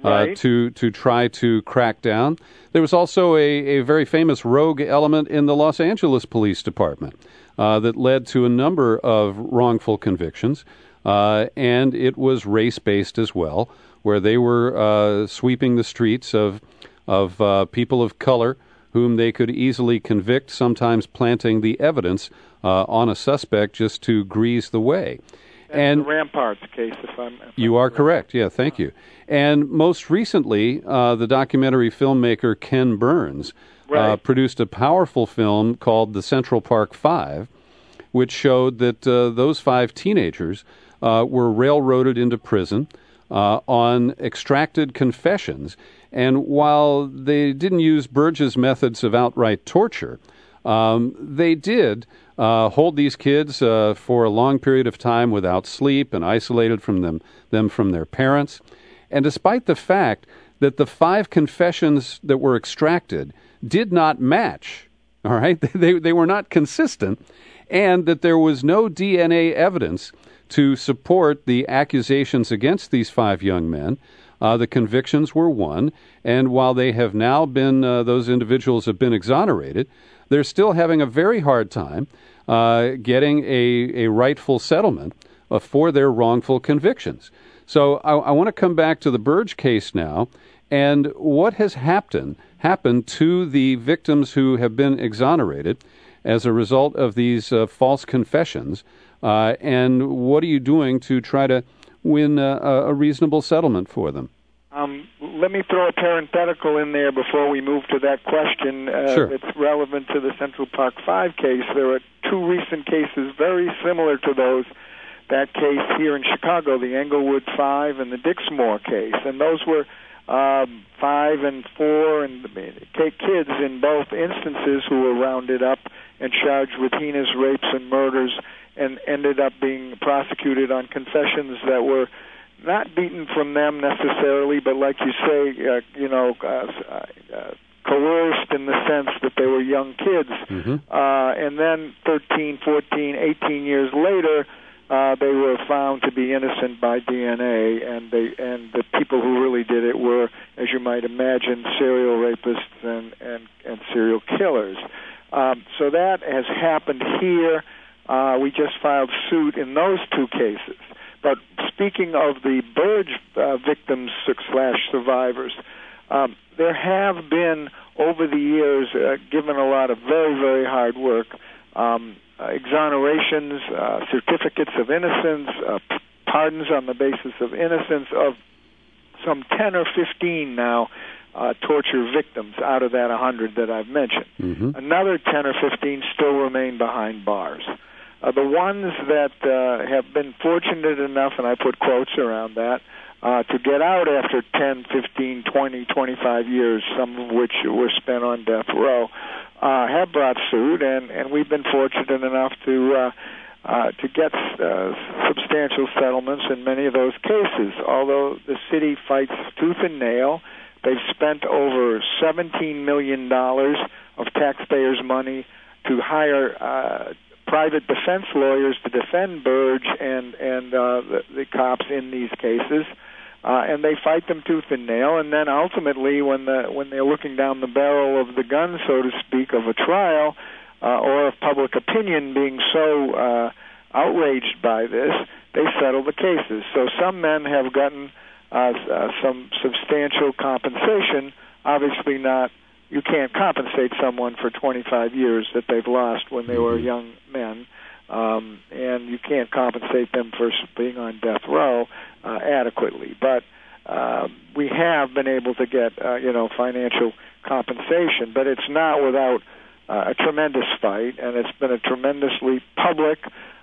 uh, right. to to try to crack down. There was also a, a very famous rogue element in the Los Angeles Police Department uh, that led to a number of wrongful convictions, uh, and it was race-based as well, where they were uh, sweeping the streets of of uh, people of color whom they could easily convict, sometimes planting the evidence uh, on a suspect just to grease the way. That's and the Ramparts case, if I'm... If you I'm are correct. Yeah, thank you. And most recently, uh, the documentary filmmaker Ken Burns Right. uh, produced a powerful film called The Central Park Five, which showed that uh, those five teenagers uh, were railroaded into prison uh, on extracted confessions. And while they didn't use Burge's methods of outright torture, um, they did uh, hold these kids uh, for a long period of time without sleep and isolated from them, them from their parents. And despite the fact that the five confessions that were extracted did not match, all right, they, they were not consistent, and that there was no D N A evidence to support the accusations against these five young men, Uh, the convictions were won, and while they have now been, uh, those individuals have been exonerated, they're still having a very hard time uh, getting a, a rightful settlement uh, for their wrongful convictions. So I, I want to come back to the Burge case now, and what has happened, happened to the victims who have been exonerated as a result of these uh, false confessions, uh, and what are you doing to try to win a, a reasonable settlement for them? Um, let me throw a parenthetical in there before we move to that question uh, Sure. that's relevant to the Central Park Five case. There are two recent cases very similar to those. That case here in Chicago, the Englewood Five and the Dixmoor case. And those were um, five and four and kids in both instances who were rounded up and charged with heinous rapes and murders and ended up being prosecuted on confessions that were not beaten from them necessarily, but like you say, uh, you know, uh, uh, coerced in the sense that they were young kids. Mm-hmm. Uh, and then thirteen, fourteen, eighteen years later, uh, they were found to be innocent by D N A, and they and the people who really did it were, as you might imagine, serial rapists and, and, and serial killers. Um, so that has happened here. Uh, we just filed suit in those two cases. But speaking of the Burge uh, victims slash survivors, um, there have been, over the years, uh, given a lot of very, very hard work, um, uh, exonerations, uh, certificates of innocence, uh, pardons on the basis of innocence of some ten or fifteen now uh, torture victims out of that one hundred that I've mentioned. Mm-hmm. Another ten or fifteen still remain behind bars. Uh, the ones that uh, have been fortunate enough, and I put quotes around that, uh, to get out after ten, fifteen, twenty, twenty-five years, some of which were spent on death row, uh, have brought suit, and, and we've been fortunate enough to uh, uh, to get uh, substantial settlements in many of those cases. Although the city fights tooth and nail, they've spent over seventeen million dollars of taxpayers' money to hire uh, private defense lawyers to defend Burge and and uh, the, the cops in these cases, uh, and they fight them tooth and nail. And then ultimately, when the when they're looking down the barrel of the gun, so to speak, of a trial, uh, or of public opinion being so uh, outraged by this, they settle the cases. So some men have gotten uh, uh, some substantial compensation. Obviously, not. You can't compensate someone for twenty-five years that they've lost when they were young men, um, and you can't compensate them for being on death row uh, adequately. But uh, we have been able to get, uh, you know, financial compensation, but it's not without uh, a tremendous fight, and it's been a tremendously public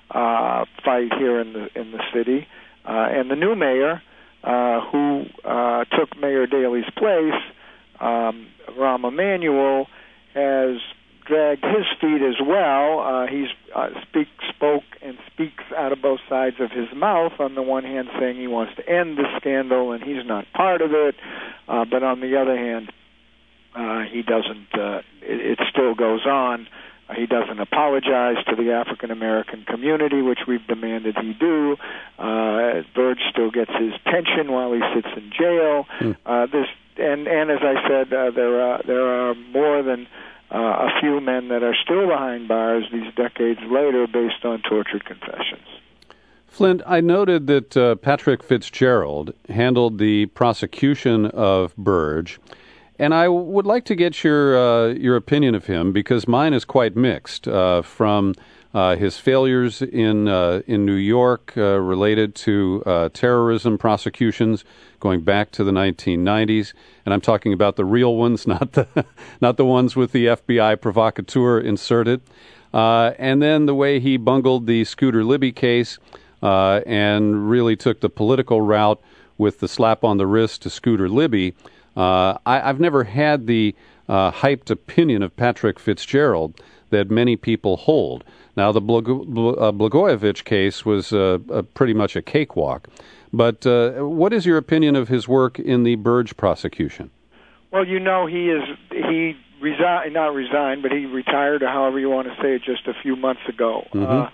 uh, fight here in the in the city. Uh, and the new mayor, uh, who uh, took Mayor Daley's place, Um, Rahm Emanuel, has dragged his feet as well. Uh, he's uh, speak, spoke and speaks out of both sides of his mouth. On the one hand, saying he wants to end the scandal and he's not part of it, uh, but on the other hand, uh, he doesn't. Uh, it, it still goes on He doesn't apologize to the African-American community, which we've demanded he do. Uh, Burge still gets his pension while he sits in jail. Mm. Uh, this, and, and as I said, uh, there are there are more than uh, a few men that are still behind bars these decades later based on tortured confessions. Flint, I noted that uh, Patrick Fitzgerald handled the prosecution of Burge. And I would like to get your uh, your opinion of him, because mine is quite mixed, uh, from uh, his failures in uh, in New York uh, related to uh, terrorism prosecutions going back to the nineteen nineties, and I'm talking about the real ones, not the not the ones with the F B I provocateur inserted, uh, and then the way he bungled the Scooter Libby case uh, and really took the political route with the slap on the wrist to Scooter Libby. Uh, I, I've never had the uh, hyped opinion of Patrick Fitzgerald that many people hold. Now, the Blago- Bl- uh, Blagojevich case was uh, uh, pretty much a cakewalk. But uh, what is your opinion of his work in the Burge prosecution? Well, you know, he is he resigned, not resigned, but he retired, or however you want to say it, just a few months ago. Mm-hmm. Uh,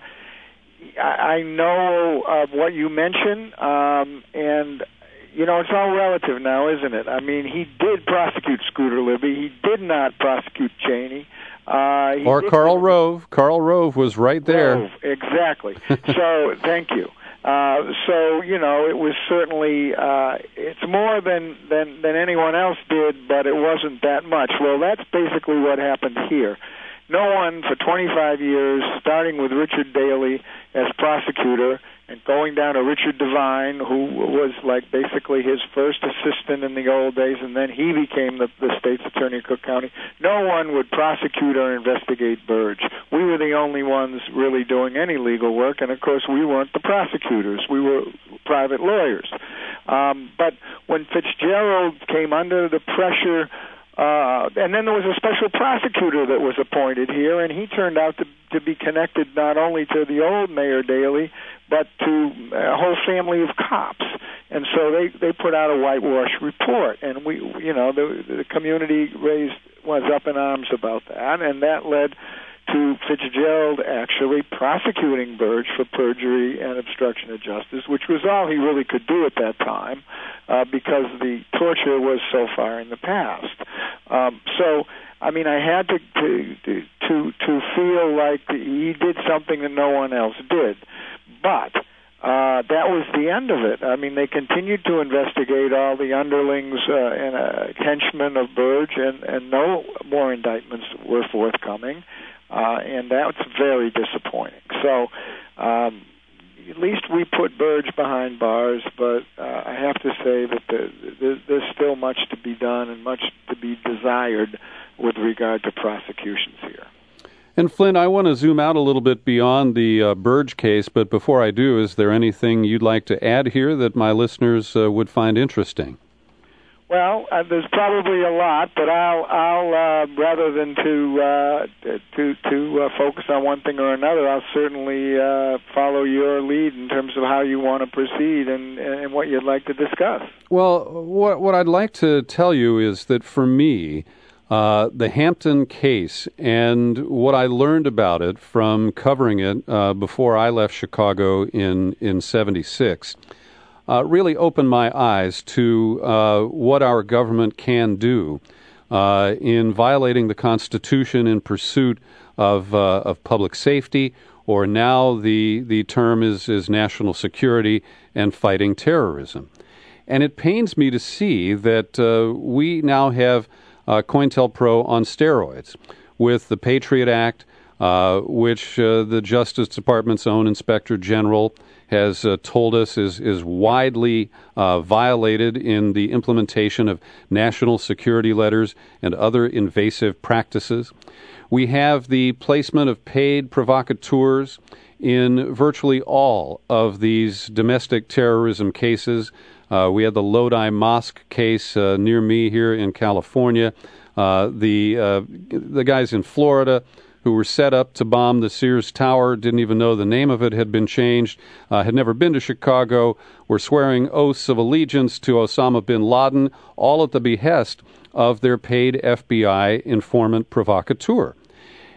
I, I know uh, what you mentioned, um, and you know, it's all relative now, isn't it? I mean, he did prosecute Scooter Libby. He did not prosecute Cheney. Uh, or Karl did, Rove. Karl Rove was right there. Rove, exactly. So, thank you. Uh, so, you know, it was certainly, uh, it's more than, than, than anyone else did, but it wasn't that much. Well, that's basically what happened here. No one for twenty-five years, starting with Richard Daley as prosecutor, and going down to Richard Devine, who was like basically his first assistant in the old days, and then he became the, the state's attorney of Cook County. No one would prosecute or investigate Burge. We were the only ones really doing any legal work, and of course we weren't the prosecutors. We were private lawyers. Um, but when Fitzgerald came under the pressure, Uh, and then there was a special prosecutor that was appointed here, and he turned out to, to be connected not only to the old Mayor Daley, but to a whole family of cops. And so they, they put out a whitewash report, and we, you know, the, the community raised was up in arms about that, and that led to Fitzgerald actually prosecuting Burge for perjury and obstruction of justice, which was all he really could do at that time, uh, because the torture was so far in the past. Um, so, I mean, I had to to to to feel like he did something that no one else did, but uh, that was the end of it. I mean, they continued to investigate all the underlings uh, and uh, henchmen of Burge, and, and no more indictments were forthcoming. Uh, and that's very disappointing. So um, at least we put Burge behind bars, but uh, I have to say that the, the, there's still much to be done and much to be desired with regard to prosecutions here. And Flynn, I want to zoom out a little bit beyond the uh, Burge case, but before I do, is there anything you'd like to add here that my listeners uh, would find interesting? Well, uh, there's probably a lot, but I'll, I'll uh, rather than to uh, to to uh, focus on one thing or another, I'll certainly uh, follow your lead in terms of how you want to proceed and, and what you'd like to discuss. Well, what what I'd like to tell you is that for me, uh, the Hampton case and what I learned about it from covering it uh, before I left Chicago in in seventy-six. Uh, really opened my eyes to uh, what our government can do uh, in violating the Constitution in pursuit of uh, of public safety, or now the the term is is national security and fighting terrorism. And it pains me to see that uh, we now have uh, COINTELPRO on steroids with the Patriot Act, uh, which uh, the Justice Department's own Inspector General has uh, told us is is widely uh, violated in the implementation of national security letters and other invasive practices. We have the placement of paid provocateurs in virtually all of these domestic terrorism cases. Uh, we had the Lodi Mosque case uh, near me here in California. Uh, the uh, the guys in Florida who were set up to bomb the Sears Tower, didn't even know the name of it had been changed, uh, had never been to Chicago, were swearing oaths of allegiance to Osama bin Laden, all at the behest of their paid F B I informant provocateur.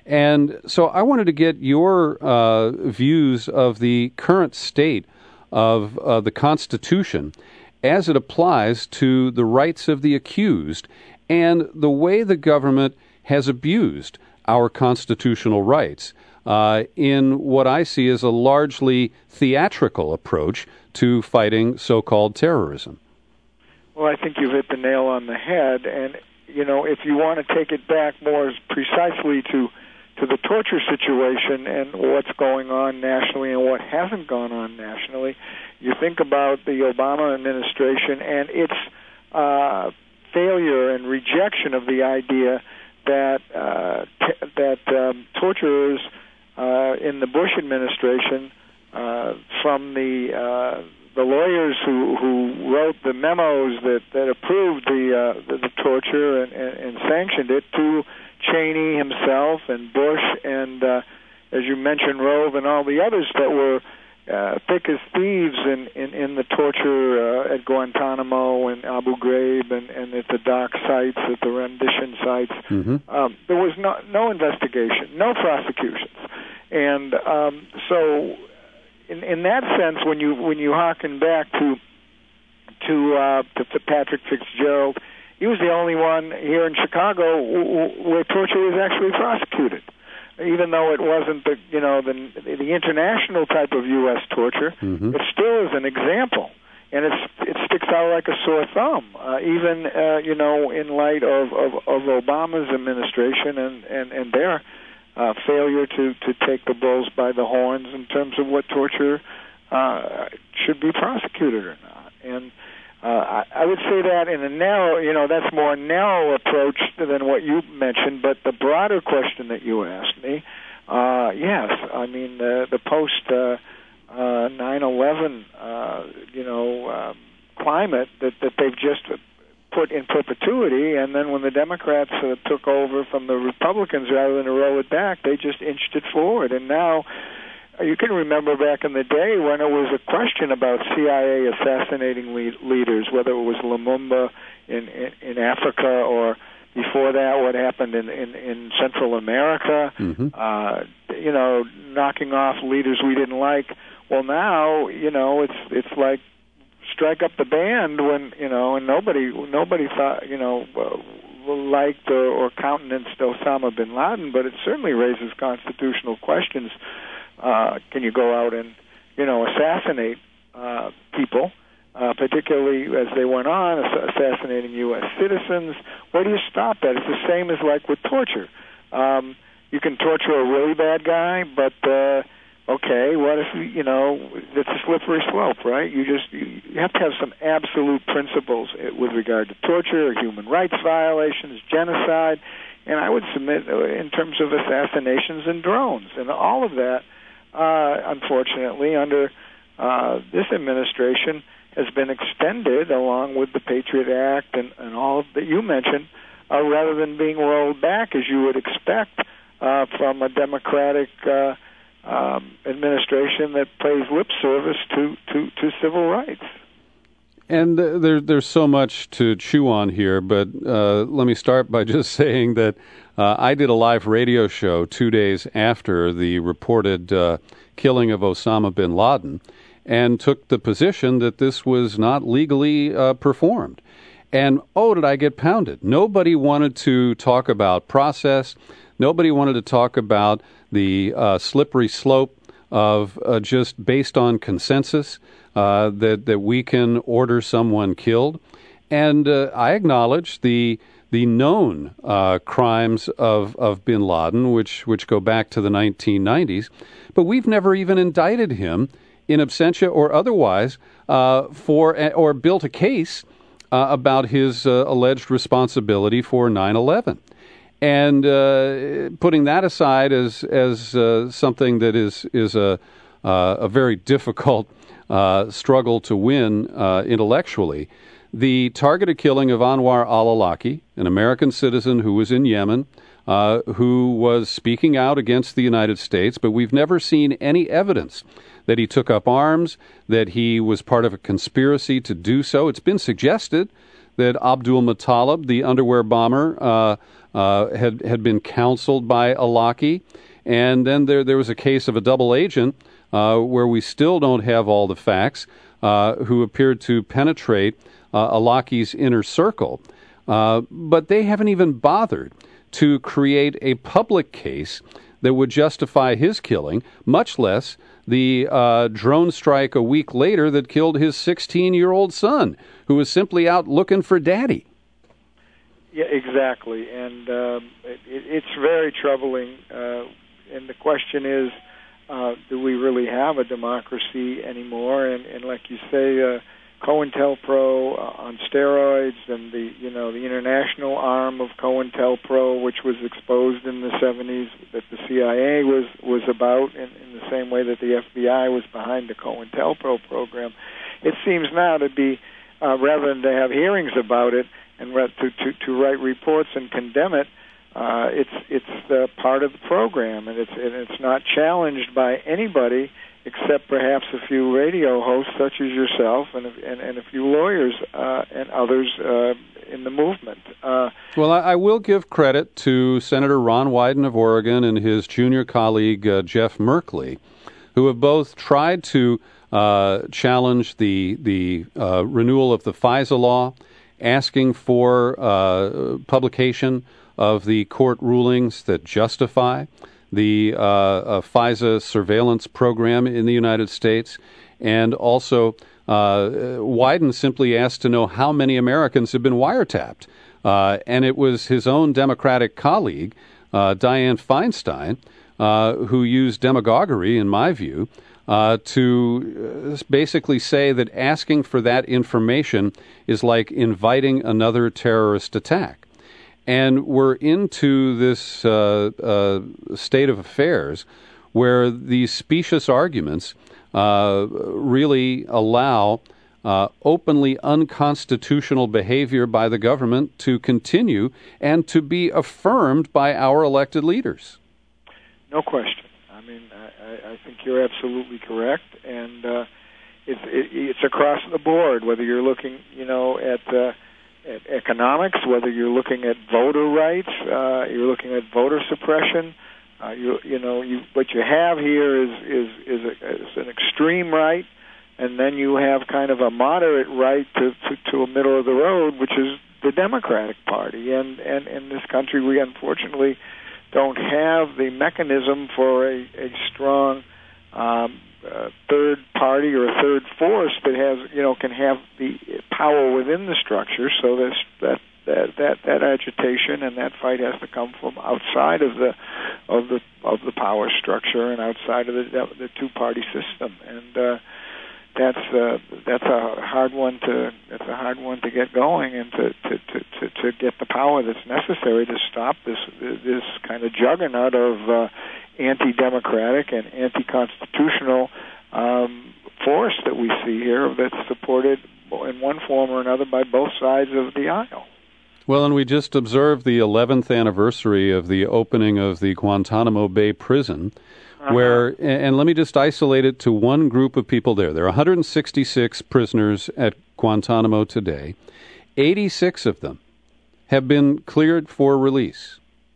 And so I wanted to get your uh, views of the current state of uh, the Constitution as it applies to the rights of the accused and the way the government has abused our constitutional rights uh, in what I see as a largely theatrical approach to fighting so-called terrorism. Well, I think you've hit the nail on the head. And, you know, if you want to take it back more precisely to to the torture situation and what's going on nationally and what hasn't gone on nationally, you think about the Obama administration and its uh, failure and rejection of the idea that uh, t- that um, torturers uh, in the Bush administration, uh, from the uh, the lawyers who, who wrote the memos that, that approved the, uh, the the torture and, and, and sanctioned it, to Cheney himself and Bush and, uh, as you mentioned, Rove and all the others that were uh, thick as thieves in, in, in the torture uh, at Guantanamo and Abu Ghraib and, and at the dock sites, at the rendition sites. Mm-hmm. Um, there was no, no investigation, no prosecutions. And um, so in, in that sense, when you when you harken back to to, uh, to Patrick Fitzgerald, he was the only one here in Chicago where torture was actually prosecuted, even though it wasn't the you know the the international type of U S torture. Mm-hmm. It still is an example, and it's it sticks out like a sore thumb, uh, even uh, you know in light of, of, of Obama's administration and and and their uh, failure to, to take the bulls by the horns in terms of what torture uh, should be prosecuted or not. And Uh, I, I would say that in a narrow, you know, that's more narrow approach than what you mentioned, but the broader question that you asked me, uh, yes, I mean, the, the post uh, uh, nine eleven, uh, you know, um, climate that, that they've just put in perpetuity, and then when the Democrats uh, took over from the Republicans, rather than to roll it back, they just inched it forward, and now you can remember back in the day when it was a question about C I A assassinating lead, leaders, whether it was Lumumba in, in, in Africa or before that what happened in, in, in Central America, mm-hmm. uh, you know, knocking off leaders we didn't like. Well, now, you know, it's it's like strike up the band when, you know, and nobody nobody thought, you know, uh, liked or, or countenanced Osama bin Laden, but it certainly raises constitutional questions. Uh, can you go out and, you know, assassinate uh, people, uh, particularly as they went on, ass- assassinating U S citizens? Where do you stop that? It's the same as like with torture. Um, you can torture a really bad guy, but, uh, okay, what if, you know, it's a slippery slope, right? You just you have to have some absolute principles with regard to torture, human rights violations, genocide, and I would submit in terms of assassinations and drones, and all of that. Uh, unfortunately, under uh, this administration, has been extended along with the Patriot Act and, and all that you mentioned, uh, rather than being rolled back as you would expect uh, from a Democratic uh, um, administration that pays lip service to, to, to civil rights. And uh, there, there's so much to chew on here, but uh, let me start by just saying that uh, I did a live radio show two days after the reported uh, killing of Osama bin Laden and took the position that this was not legally uh, performed. And, oh, did I get pounded. Nobody wanted to talk about process. Nobody wanted to talk about the uh, slippery slope of uh, just based on consensus uh, that that we can order someone killed, and uh, I acknowledge the the known uh, crimes of, of bin Laden, which which go back to the nineteen nineties, but we've never even indicted him in absentia or otherwise uh, for or built a case uh, about his uh, alleged responsibility for nine eleven. And uh, putting that aside as as uh, something that is is a uh, a very difficult uh, struggle to win uh, intellectually, the targeted killing of Anwar al-Awlaki, an American citizen who was in Yemen uh, who was speaking out against the United States, but we've never seen any evidence that he took up arms, that he was part of a conspiracy to do so. It's been suggested that Abdul Muttalib, the underwear bomber, uh, uh, had had been counseled by Awlaki, and then there there was a case of a double agent uh, where we still don't have all the facts, uh, who appeared to penetrate uh, Awlaki's inner circle, uh, but they haven't even bothered to create a public case that would justify his killing, much less the uh, drone strike a week later that killed his sixteen-year-old son, who was simply out looking for daddy. Yeah, exactly, and um, it, it's very troubling. Uh, and the question is, uh, do we really have a democracy anymore? And, and like you say, uh, COINTELPRO uh, on steroids, and the you know the international arm of COINTELPRO, which was exposed in the seventies, that the C I A was was about, in, in the same way that the F B I was behind the COINTELPRO program. It seems now to be, uh, rather than to have hearings about it and to to, to write reports and condemn it, uh, it's it's uh, part of the program, and it's and it's not challenged by anybody, except perhaps a few radio hosts such as yourself and and, and a few lawyers uh, and others uh, in the movement. Uh, well, I, I will give credit to Senator Ron Wyden of Oregon and his junior colleague uh, Jeff Merkley, who have both tried to uh, challenge the the uh, renewal of the FISA law, asking for uh, publication of the court rulings that justify the uh, uh, FISA surveillance program in the United States, and also uh, Wyden simply asked to know how many Americans have been wiretapped. Uh, and it was his own Democratic colleague, uh, Dianne Feinstein, uh, who used demagoguery, in my view, uh, to basically say that asking for that information is like inviting another terrorist attack. And we're into this uh, uh, state of affairs where these specious arguments uh, really allow uh, openly unconstitutional behavior by the government to continue and to be affirmed by our elected leaders. No question. I mean, I, I think you're absolutely correct, and uh, it's, it, it's across the board, whether you're looking, you know, at... Uh, At economics, whether you're looking at voter rights, uh, you're looking at voter suppression. Uh, you, you know, you, what you have here is is is, a, is an extreme right, and then you have kind of a moderate right to, to, to a middle of the road, which is the Democratic Party. And, and in this country, we unfortunately don't have the mechanism for a, a strong um, Uh, third party or a third force that has, you know, can have the power within the structure. So this, that that that that agitation and that fight has to come from outside of the of the of the power structure and outside of the the two party system. And uh, that's uh, that's a hard one to that's a hard one to get going and to to, to, to, to get the power that's necessary to stop this this kind of juggernaut of uh, anti-democratic and anti-constitutional um, force that we see here that's supported in one form or another by both sides of the aisle. Well, and we just observed the eleventh anniversary of the opening of the Guantanamo Bay prison, uh-huh. where, and let me just isolate it to one group of people there. There are one hundred sixty-six prisoners at Guantanamo today. eighty-six of them have been cleared for release.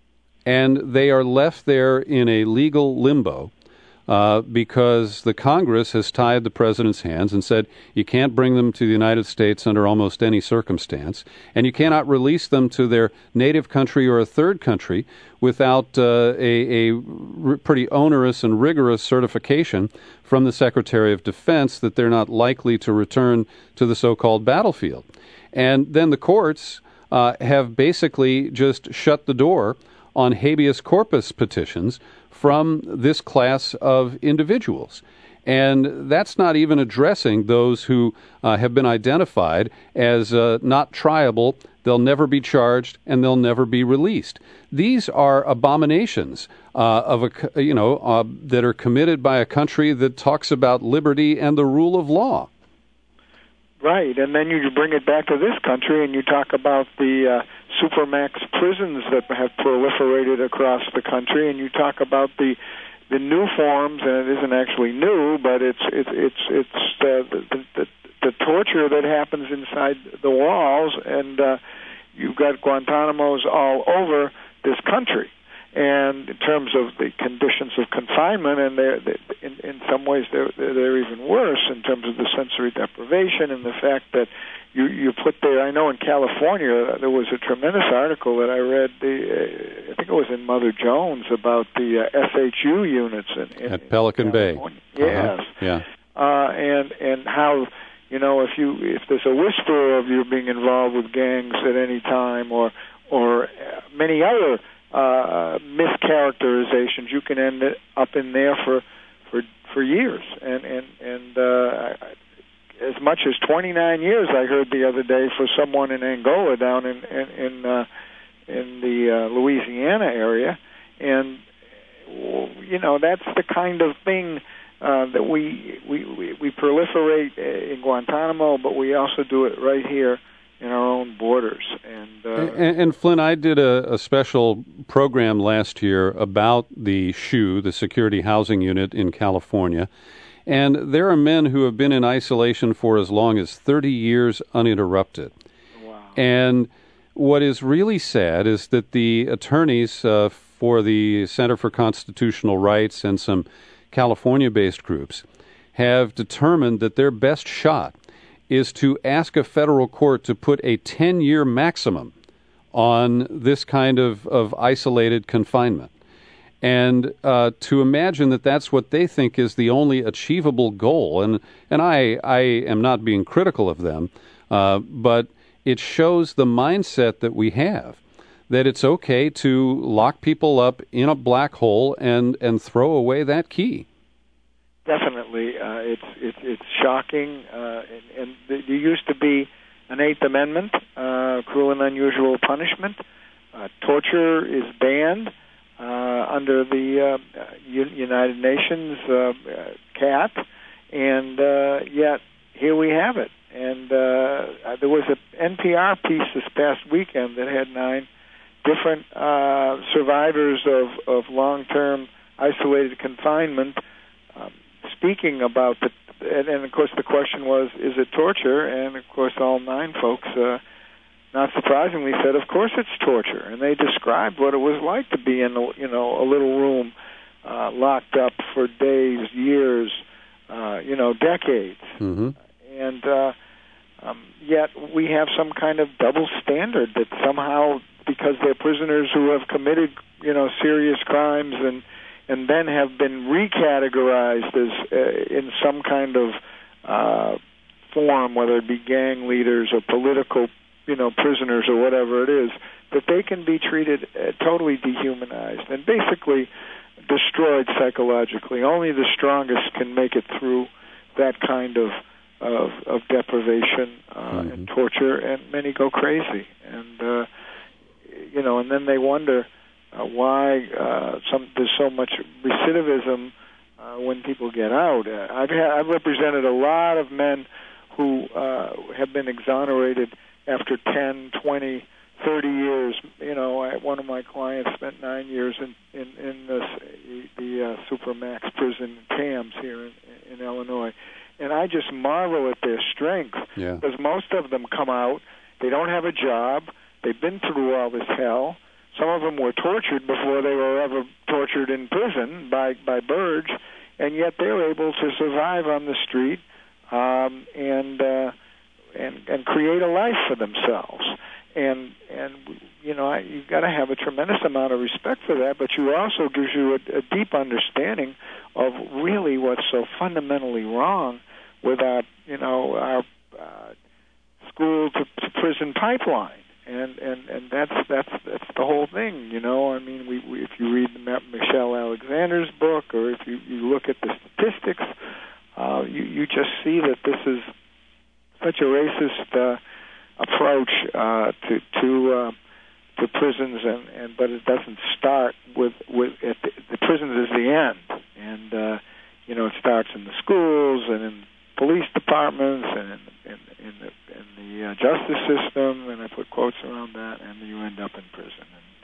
And they are left there in a legal limbo uh, because the Congress has tied the president's hands and said you can't bring them to the United States under almost any circumstance, and you cannot release them to their native country or a third country without uh, a, a r- pretty onerous and rigorous certification from the Secretary of Defense that they're not likely to return to the so-called battlefield. And then the courts uh, have basically just shut the door on habeas corpus petitions from this class of individuals. And that's not even addressing those who uh, have been identified as uh, not triable, they'll never be charged, and they'll never be released. These are abominations uh, of a, you know, uh, that are committed by a country that talks about liberty and the rule of law. Right, and then you bring it back to this country and you talk about the uh, supermax prisons that have proliferated across the country, and you talk about the the new forms, and it isn't actually new, but it's it's it's it's uh, the, the the torture that happens inside the walls, and uh, you've got Guantanamos all over this country. And in terms of the conditions of confinement, and they're, they, in, in some ways they're, they're even worse in terms of the sensory deprivation and the fact that you, you put there, I know in California there was a tremendous article that I read, the, uh, I think it was in Mother Jones, about the uh, S H U units in, in at Pelican Bay. Yes. Uh-huh. Yeah. Uh, and, and how, you know, if you if there's a whisper of you being involved with gangs at any time, or or many other uh, mischaracterizations, you can end up in there for for for years. And and and uh, as much as twenty-nine years, I heard the other day, for someone in Angola down in in in, uh, in the uh, Louisiana area, and you know that's the kind of thing. Uh, that we, we, we, we proliferate in Guantanamo, but we also do it right here in our own borders. And, uh, and, and Flynn, I did a, a special program last year about the S H U, the Security Housing Unit in California, and there are men who have been in isolation for as long as thirty years uninterrupted. Wow. And what is really sad is that the attorneys uh, for the Center for Constitutional Rights and some California-based groups have determined that their best shot is to ask a federal court to put a ten-year maximum on this kind of, of isolated confinement. And uh, to imagine that that's what they think is the only achievable goal. And, and I, I am not being critical of them, uh, but it shows the mindset that we have, that it's okay to lock people up in a black hole and, and throw away that key. Definitely. Uh, it's, it's it's shocking. Uh, and, and there used to be an Eighth Amendment, uh, cruel and unusual punishment. Uh, torture is banned uh, under the uh, United Nations uh, C A T, and uh, yet here we have it. And uh, there was an N P R piece this past weekend that had nine different uh, survivors of, of long-term isolated confinement um, speaking about the, and, and of course the question was, is it torture? And of course all nine folks, uh, not surprisingly, said, of course it's torture. And they described what it was like to be in, a, you know, a little room uh, locked up for days, years, uh, you know, decades. Mm-hmm. And uh, um, yet we have some kind of double standard that somehow, because they're prisoners who have committed, you know, serious crimes and and then have been recategorized as uh, in some kind of uh, form, whether it be gang leaders or political, you know, prisoners or whatever it is, that they can be treated uh, totally dehumanized and basically destroyed psychologically. Only the strongest can make it through that kind of of, of deprivation uh, mm-hmm. and torture, and many go crazy. And uh, you know, and then they wonder uh, why uh, some there's so much recidivism uh, when people get out. Uh, I've had, I've represented a lot of men who uh, have been exonerated after ten, twenty, thirty years. You know, I, one of my clients spent nine years in in, in this, the uh, Supermax prison in Tams here in, in Illinois, and I just marvel at their strength, yeah. because most of them come out, they don't have a job. They've been through all this hell. Some of them were tortured before they were ever tortured in prison by, by Burge, and yet they're able to survive on the street um, and, uh, and and create a life for themselves. And and you know, I, you've got to have a tremendous amount of respect for that. But you also gives you a, a deep understanding of really what's so fundamentally wrong with our you know our uh, school to, to prison pipeline. And, and and that's that's that's the whole thing, you know. I mean, we, we if you read Michelle Alexander's book, or if you, you look at the statistics, uh, you you just see that this is such a racist uh, approach uh, to to uh, to prisons, and, and but it doesn't start with with at the, the prisons is the end, and uh, you know it starts in the schools and in police departments and in in, in the in the the uh, justice system, and I put quotes around that, and you end up in prison.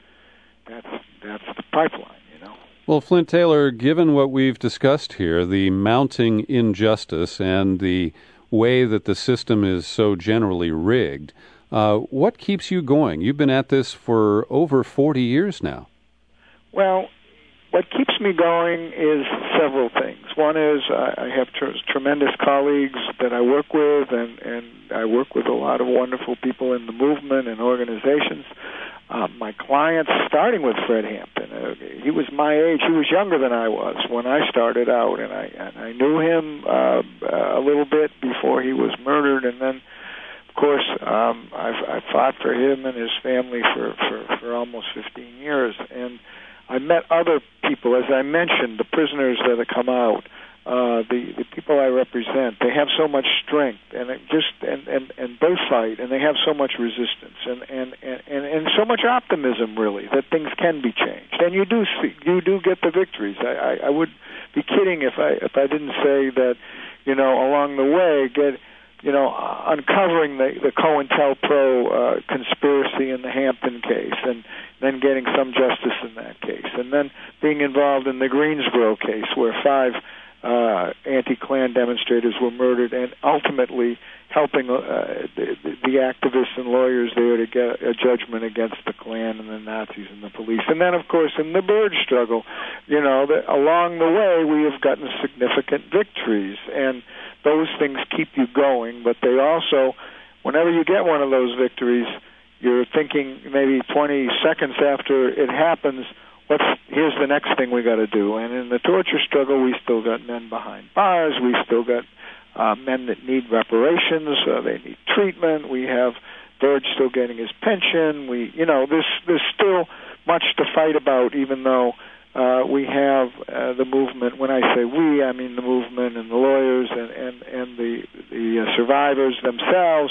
And that's that's the pipeline, you know. Well, Flint Taylor, given what we've discussed here, the mounting injustice and the way that the system is so generally rigged, uh, what keeps you going? You've been at this for over forty years now. Well, what keeps me going is several things. One is I, I have tr- tremendous colleagues that I work with, and, and I work with a lot of wonderful people in the movement and organizations. Uh, my clients, starting with Fred Hampton, uh, he was my age. He was younger than I was when I started out, and I and I knew him uh, a little bit before he was murdered, and then, of course, um, I've, I fought for him and his family for, for, for almost fifteen years, and I met other people, as I mentioned, the prisoners that have come out, uh, the the people I represent. They have so much strength, and it just and, and, and they fight, and they have so much resistance, and, and, and, and so much optimism, really, that things can be changed. And you do see, you do get the victories. I, I, I would be kidding if I if I didn't say that, you know, along the way, get. You know, uncovering the, the COINTELPRO uh, conspiracy in the Hampton case, and then getting some justice in that case, and then being involved in the Greensboro case, where five uh, anti-Klan demonstrators were murdered, and ultimately helping uh, the, the activists and lawyers there to get a judgment against the Klan and the Nazis and the police. And then, of course, in the Byrd struggle, you know, the, along the way, we have gotten significant victories, and those things keep you going, but they also, whenever you get one of those victories, you're thinking maybe twenty seconds after it happens, what's here's the next thing we got to do. And in the torture struggle, we still got men behind bars. We still got uh, men that need reparations. Uh, they need treatment. We have Byrd still getting his pension. We, you know, there's there's still much to fight about, even though Uh, we have uh, the movement. When I say we, I mean the movement and the lawyers and, and, and the, the uh, survivors themselves,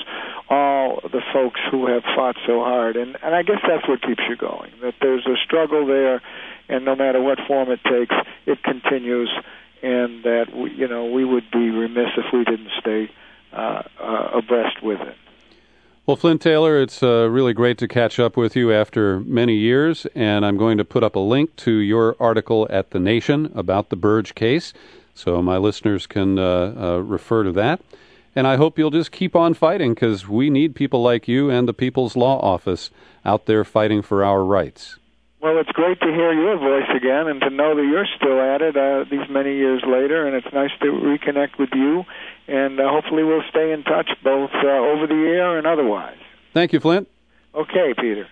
all the folks who have fought so hard. And, and I guess that's what keeps you going, that there's a struggle there, and no matter what form it takes, it continues, and that, we, you know, we would be remiss if we didn't stay uh, uh, abreast with it. Well, Flint Taylor, it's uh, really great to catch up with you after many years, and I'm going to put up a link to your article at The Nation about the Byrd case, so my listeners can uh, uh, refer to that. And I hope you'll just keep on fighting, because we need people like you and the People's Law Office out there fighting for our rights. Well, it's great to hear your voice again and to know that you're still at it uh, these many years later, and it's nice to reconnect with you, and uh, hopefully we'll stay in touch both uh, over the air and otherwise. Thank you, Flint. Okay, Peter.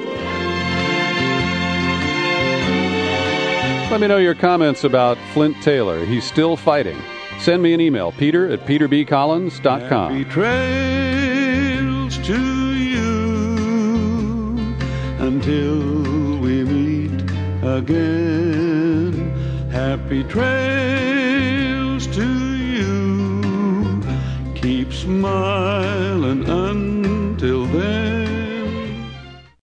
Let me know your comments about Flint Taylor. He's still fighting. Send me an email, peter at peter b collins dot com. Happy trails to you until again, happy trails to you, keep smiling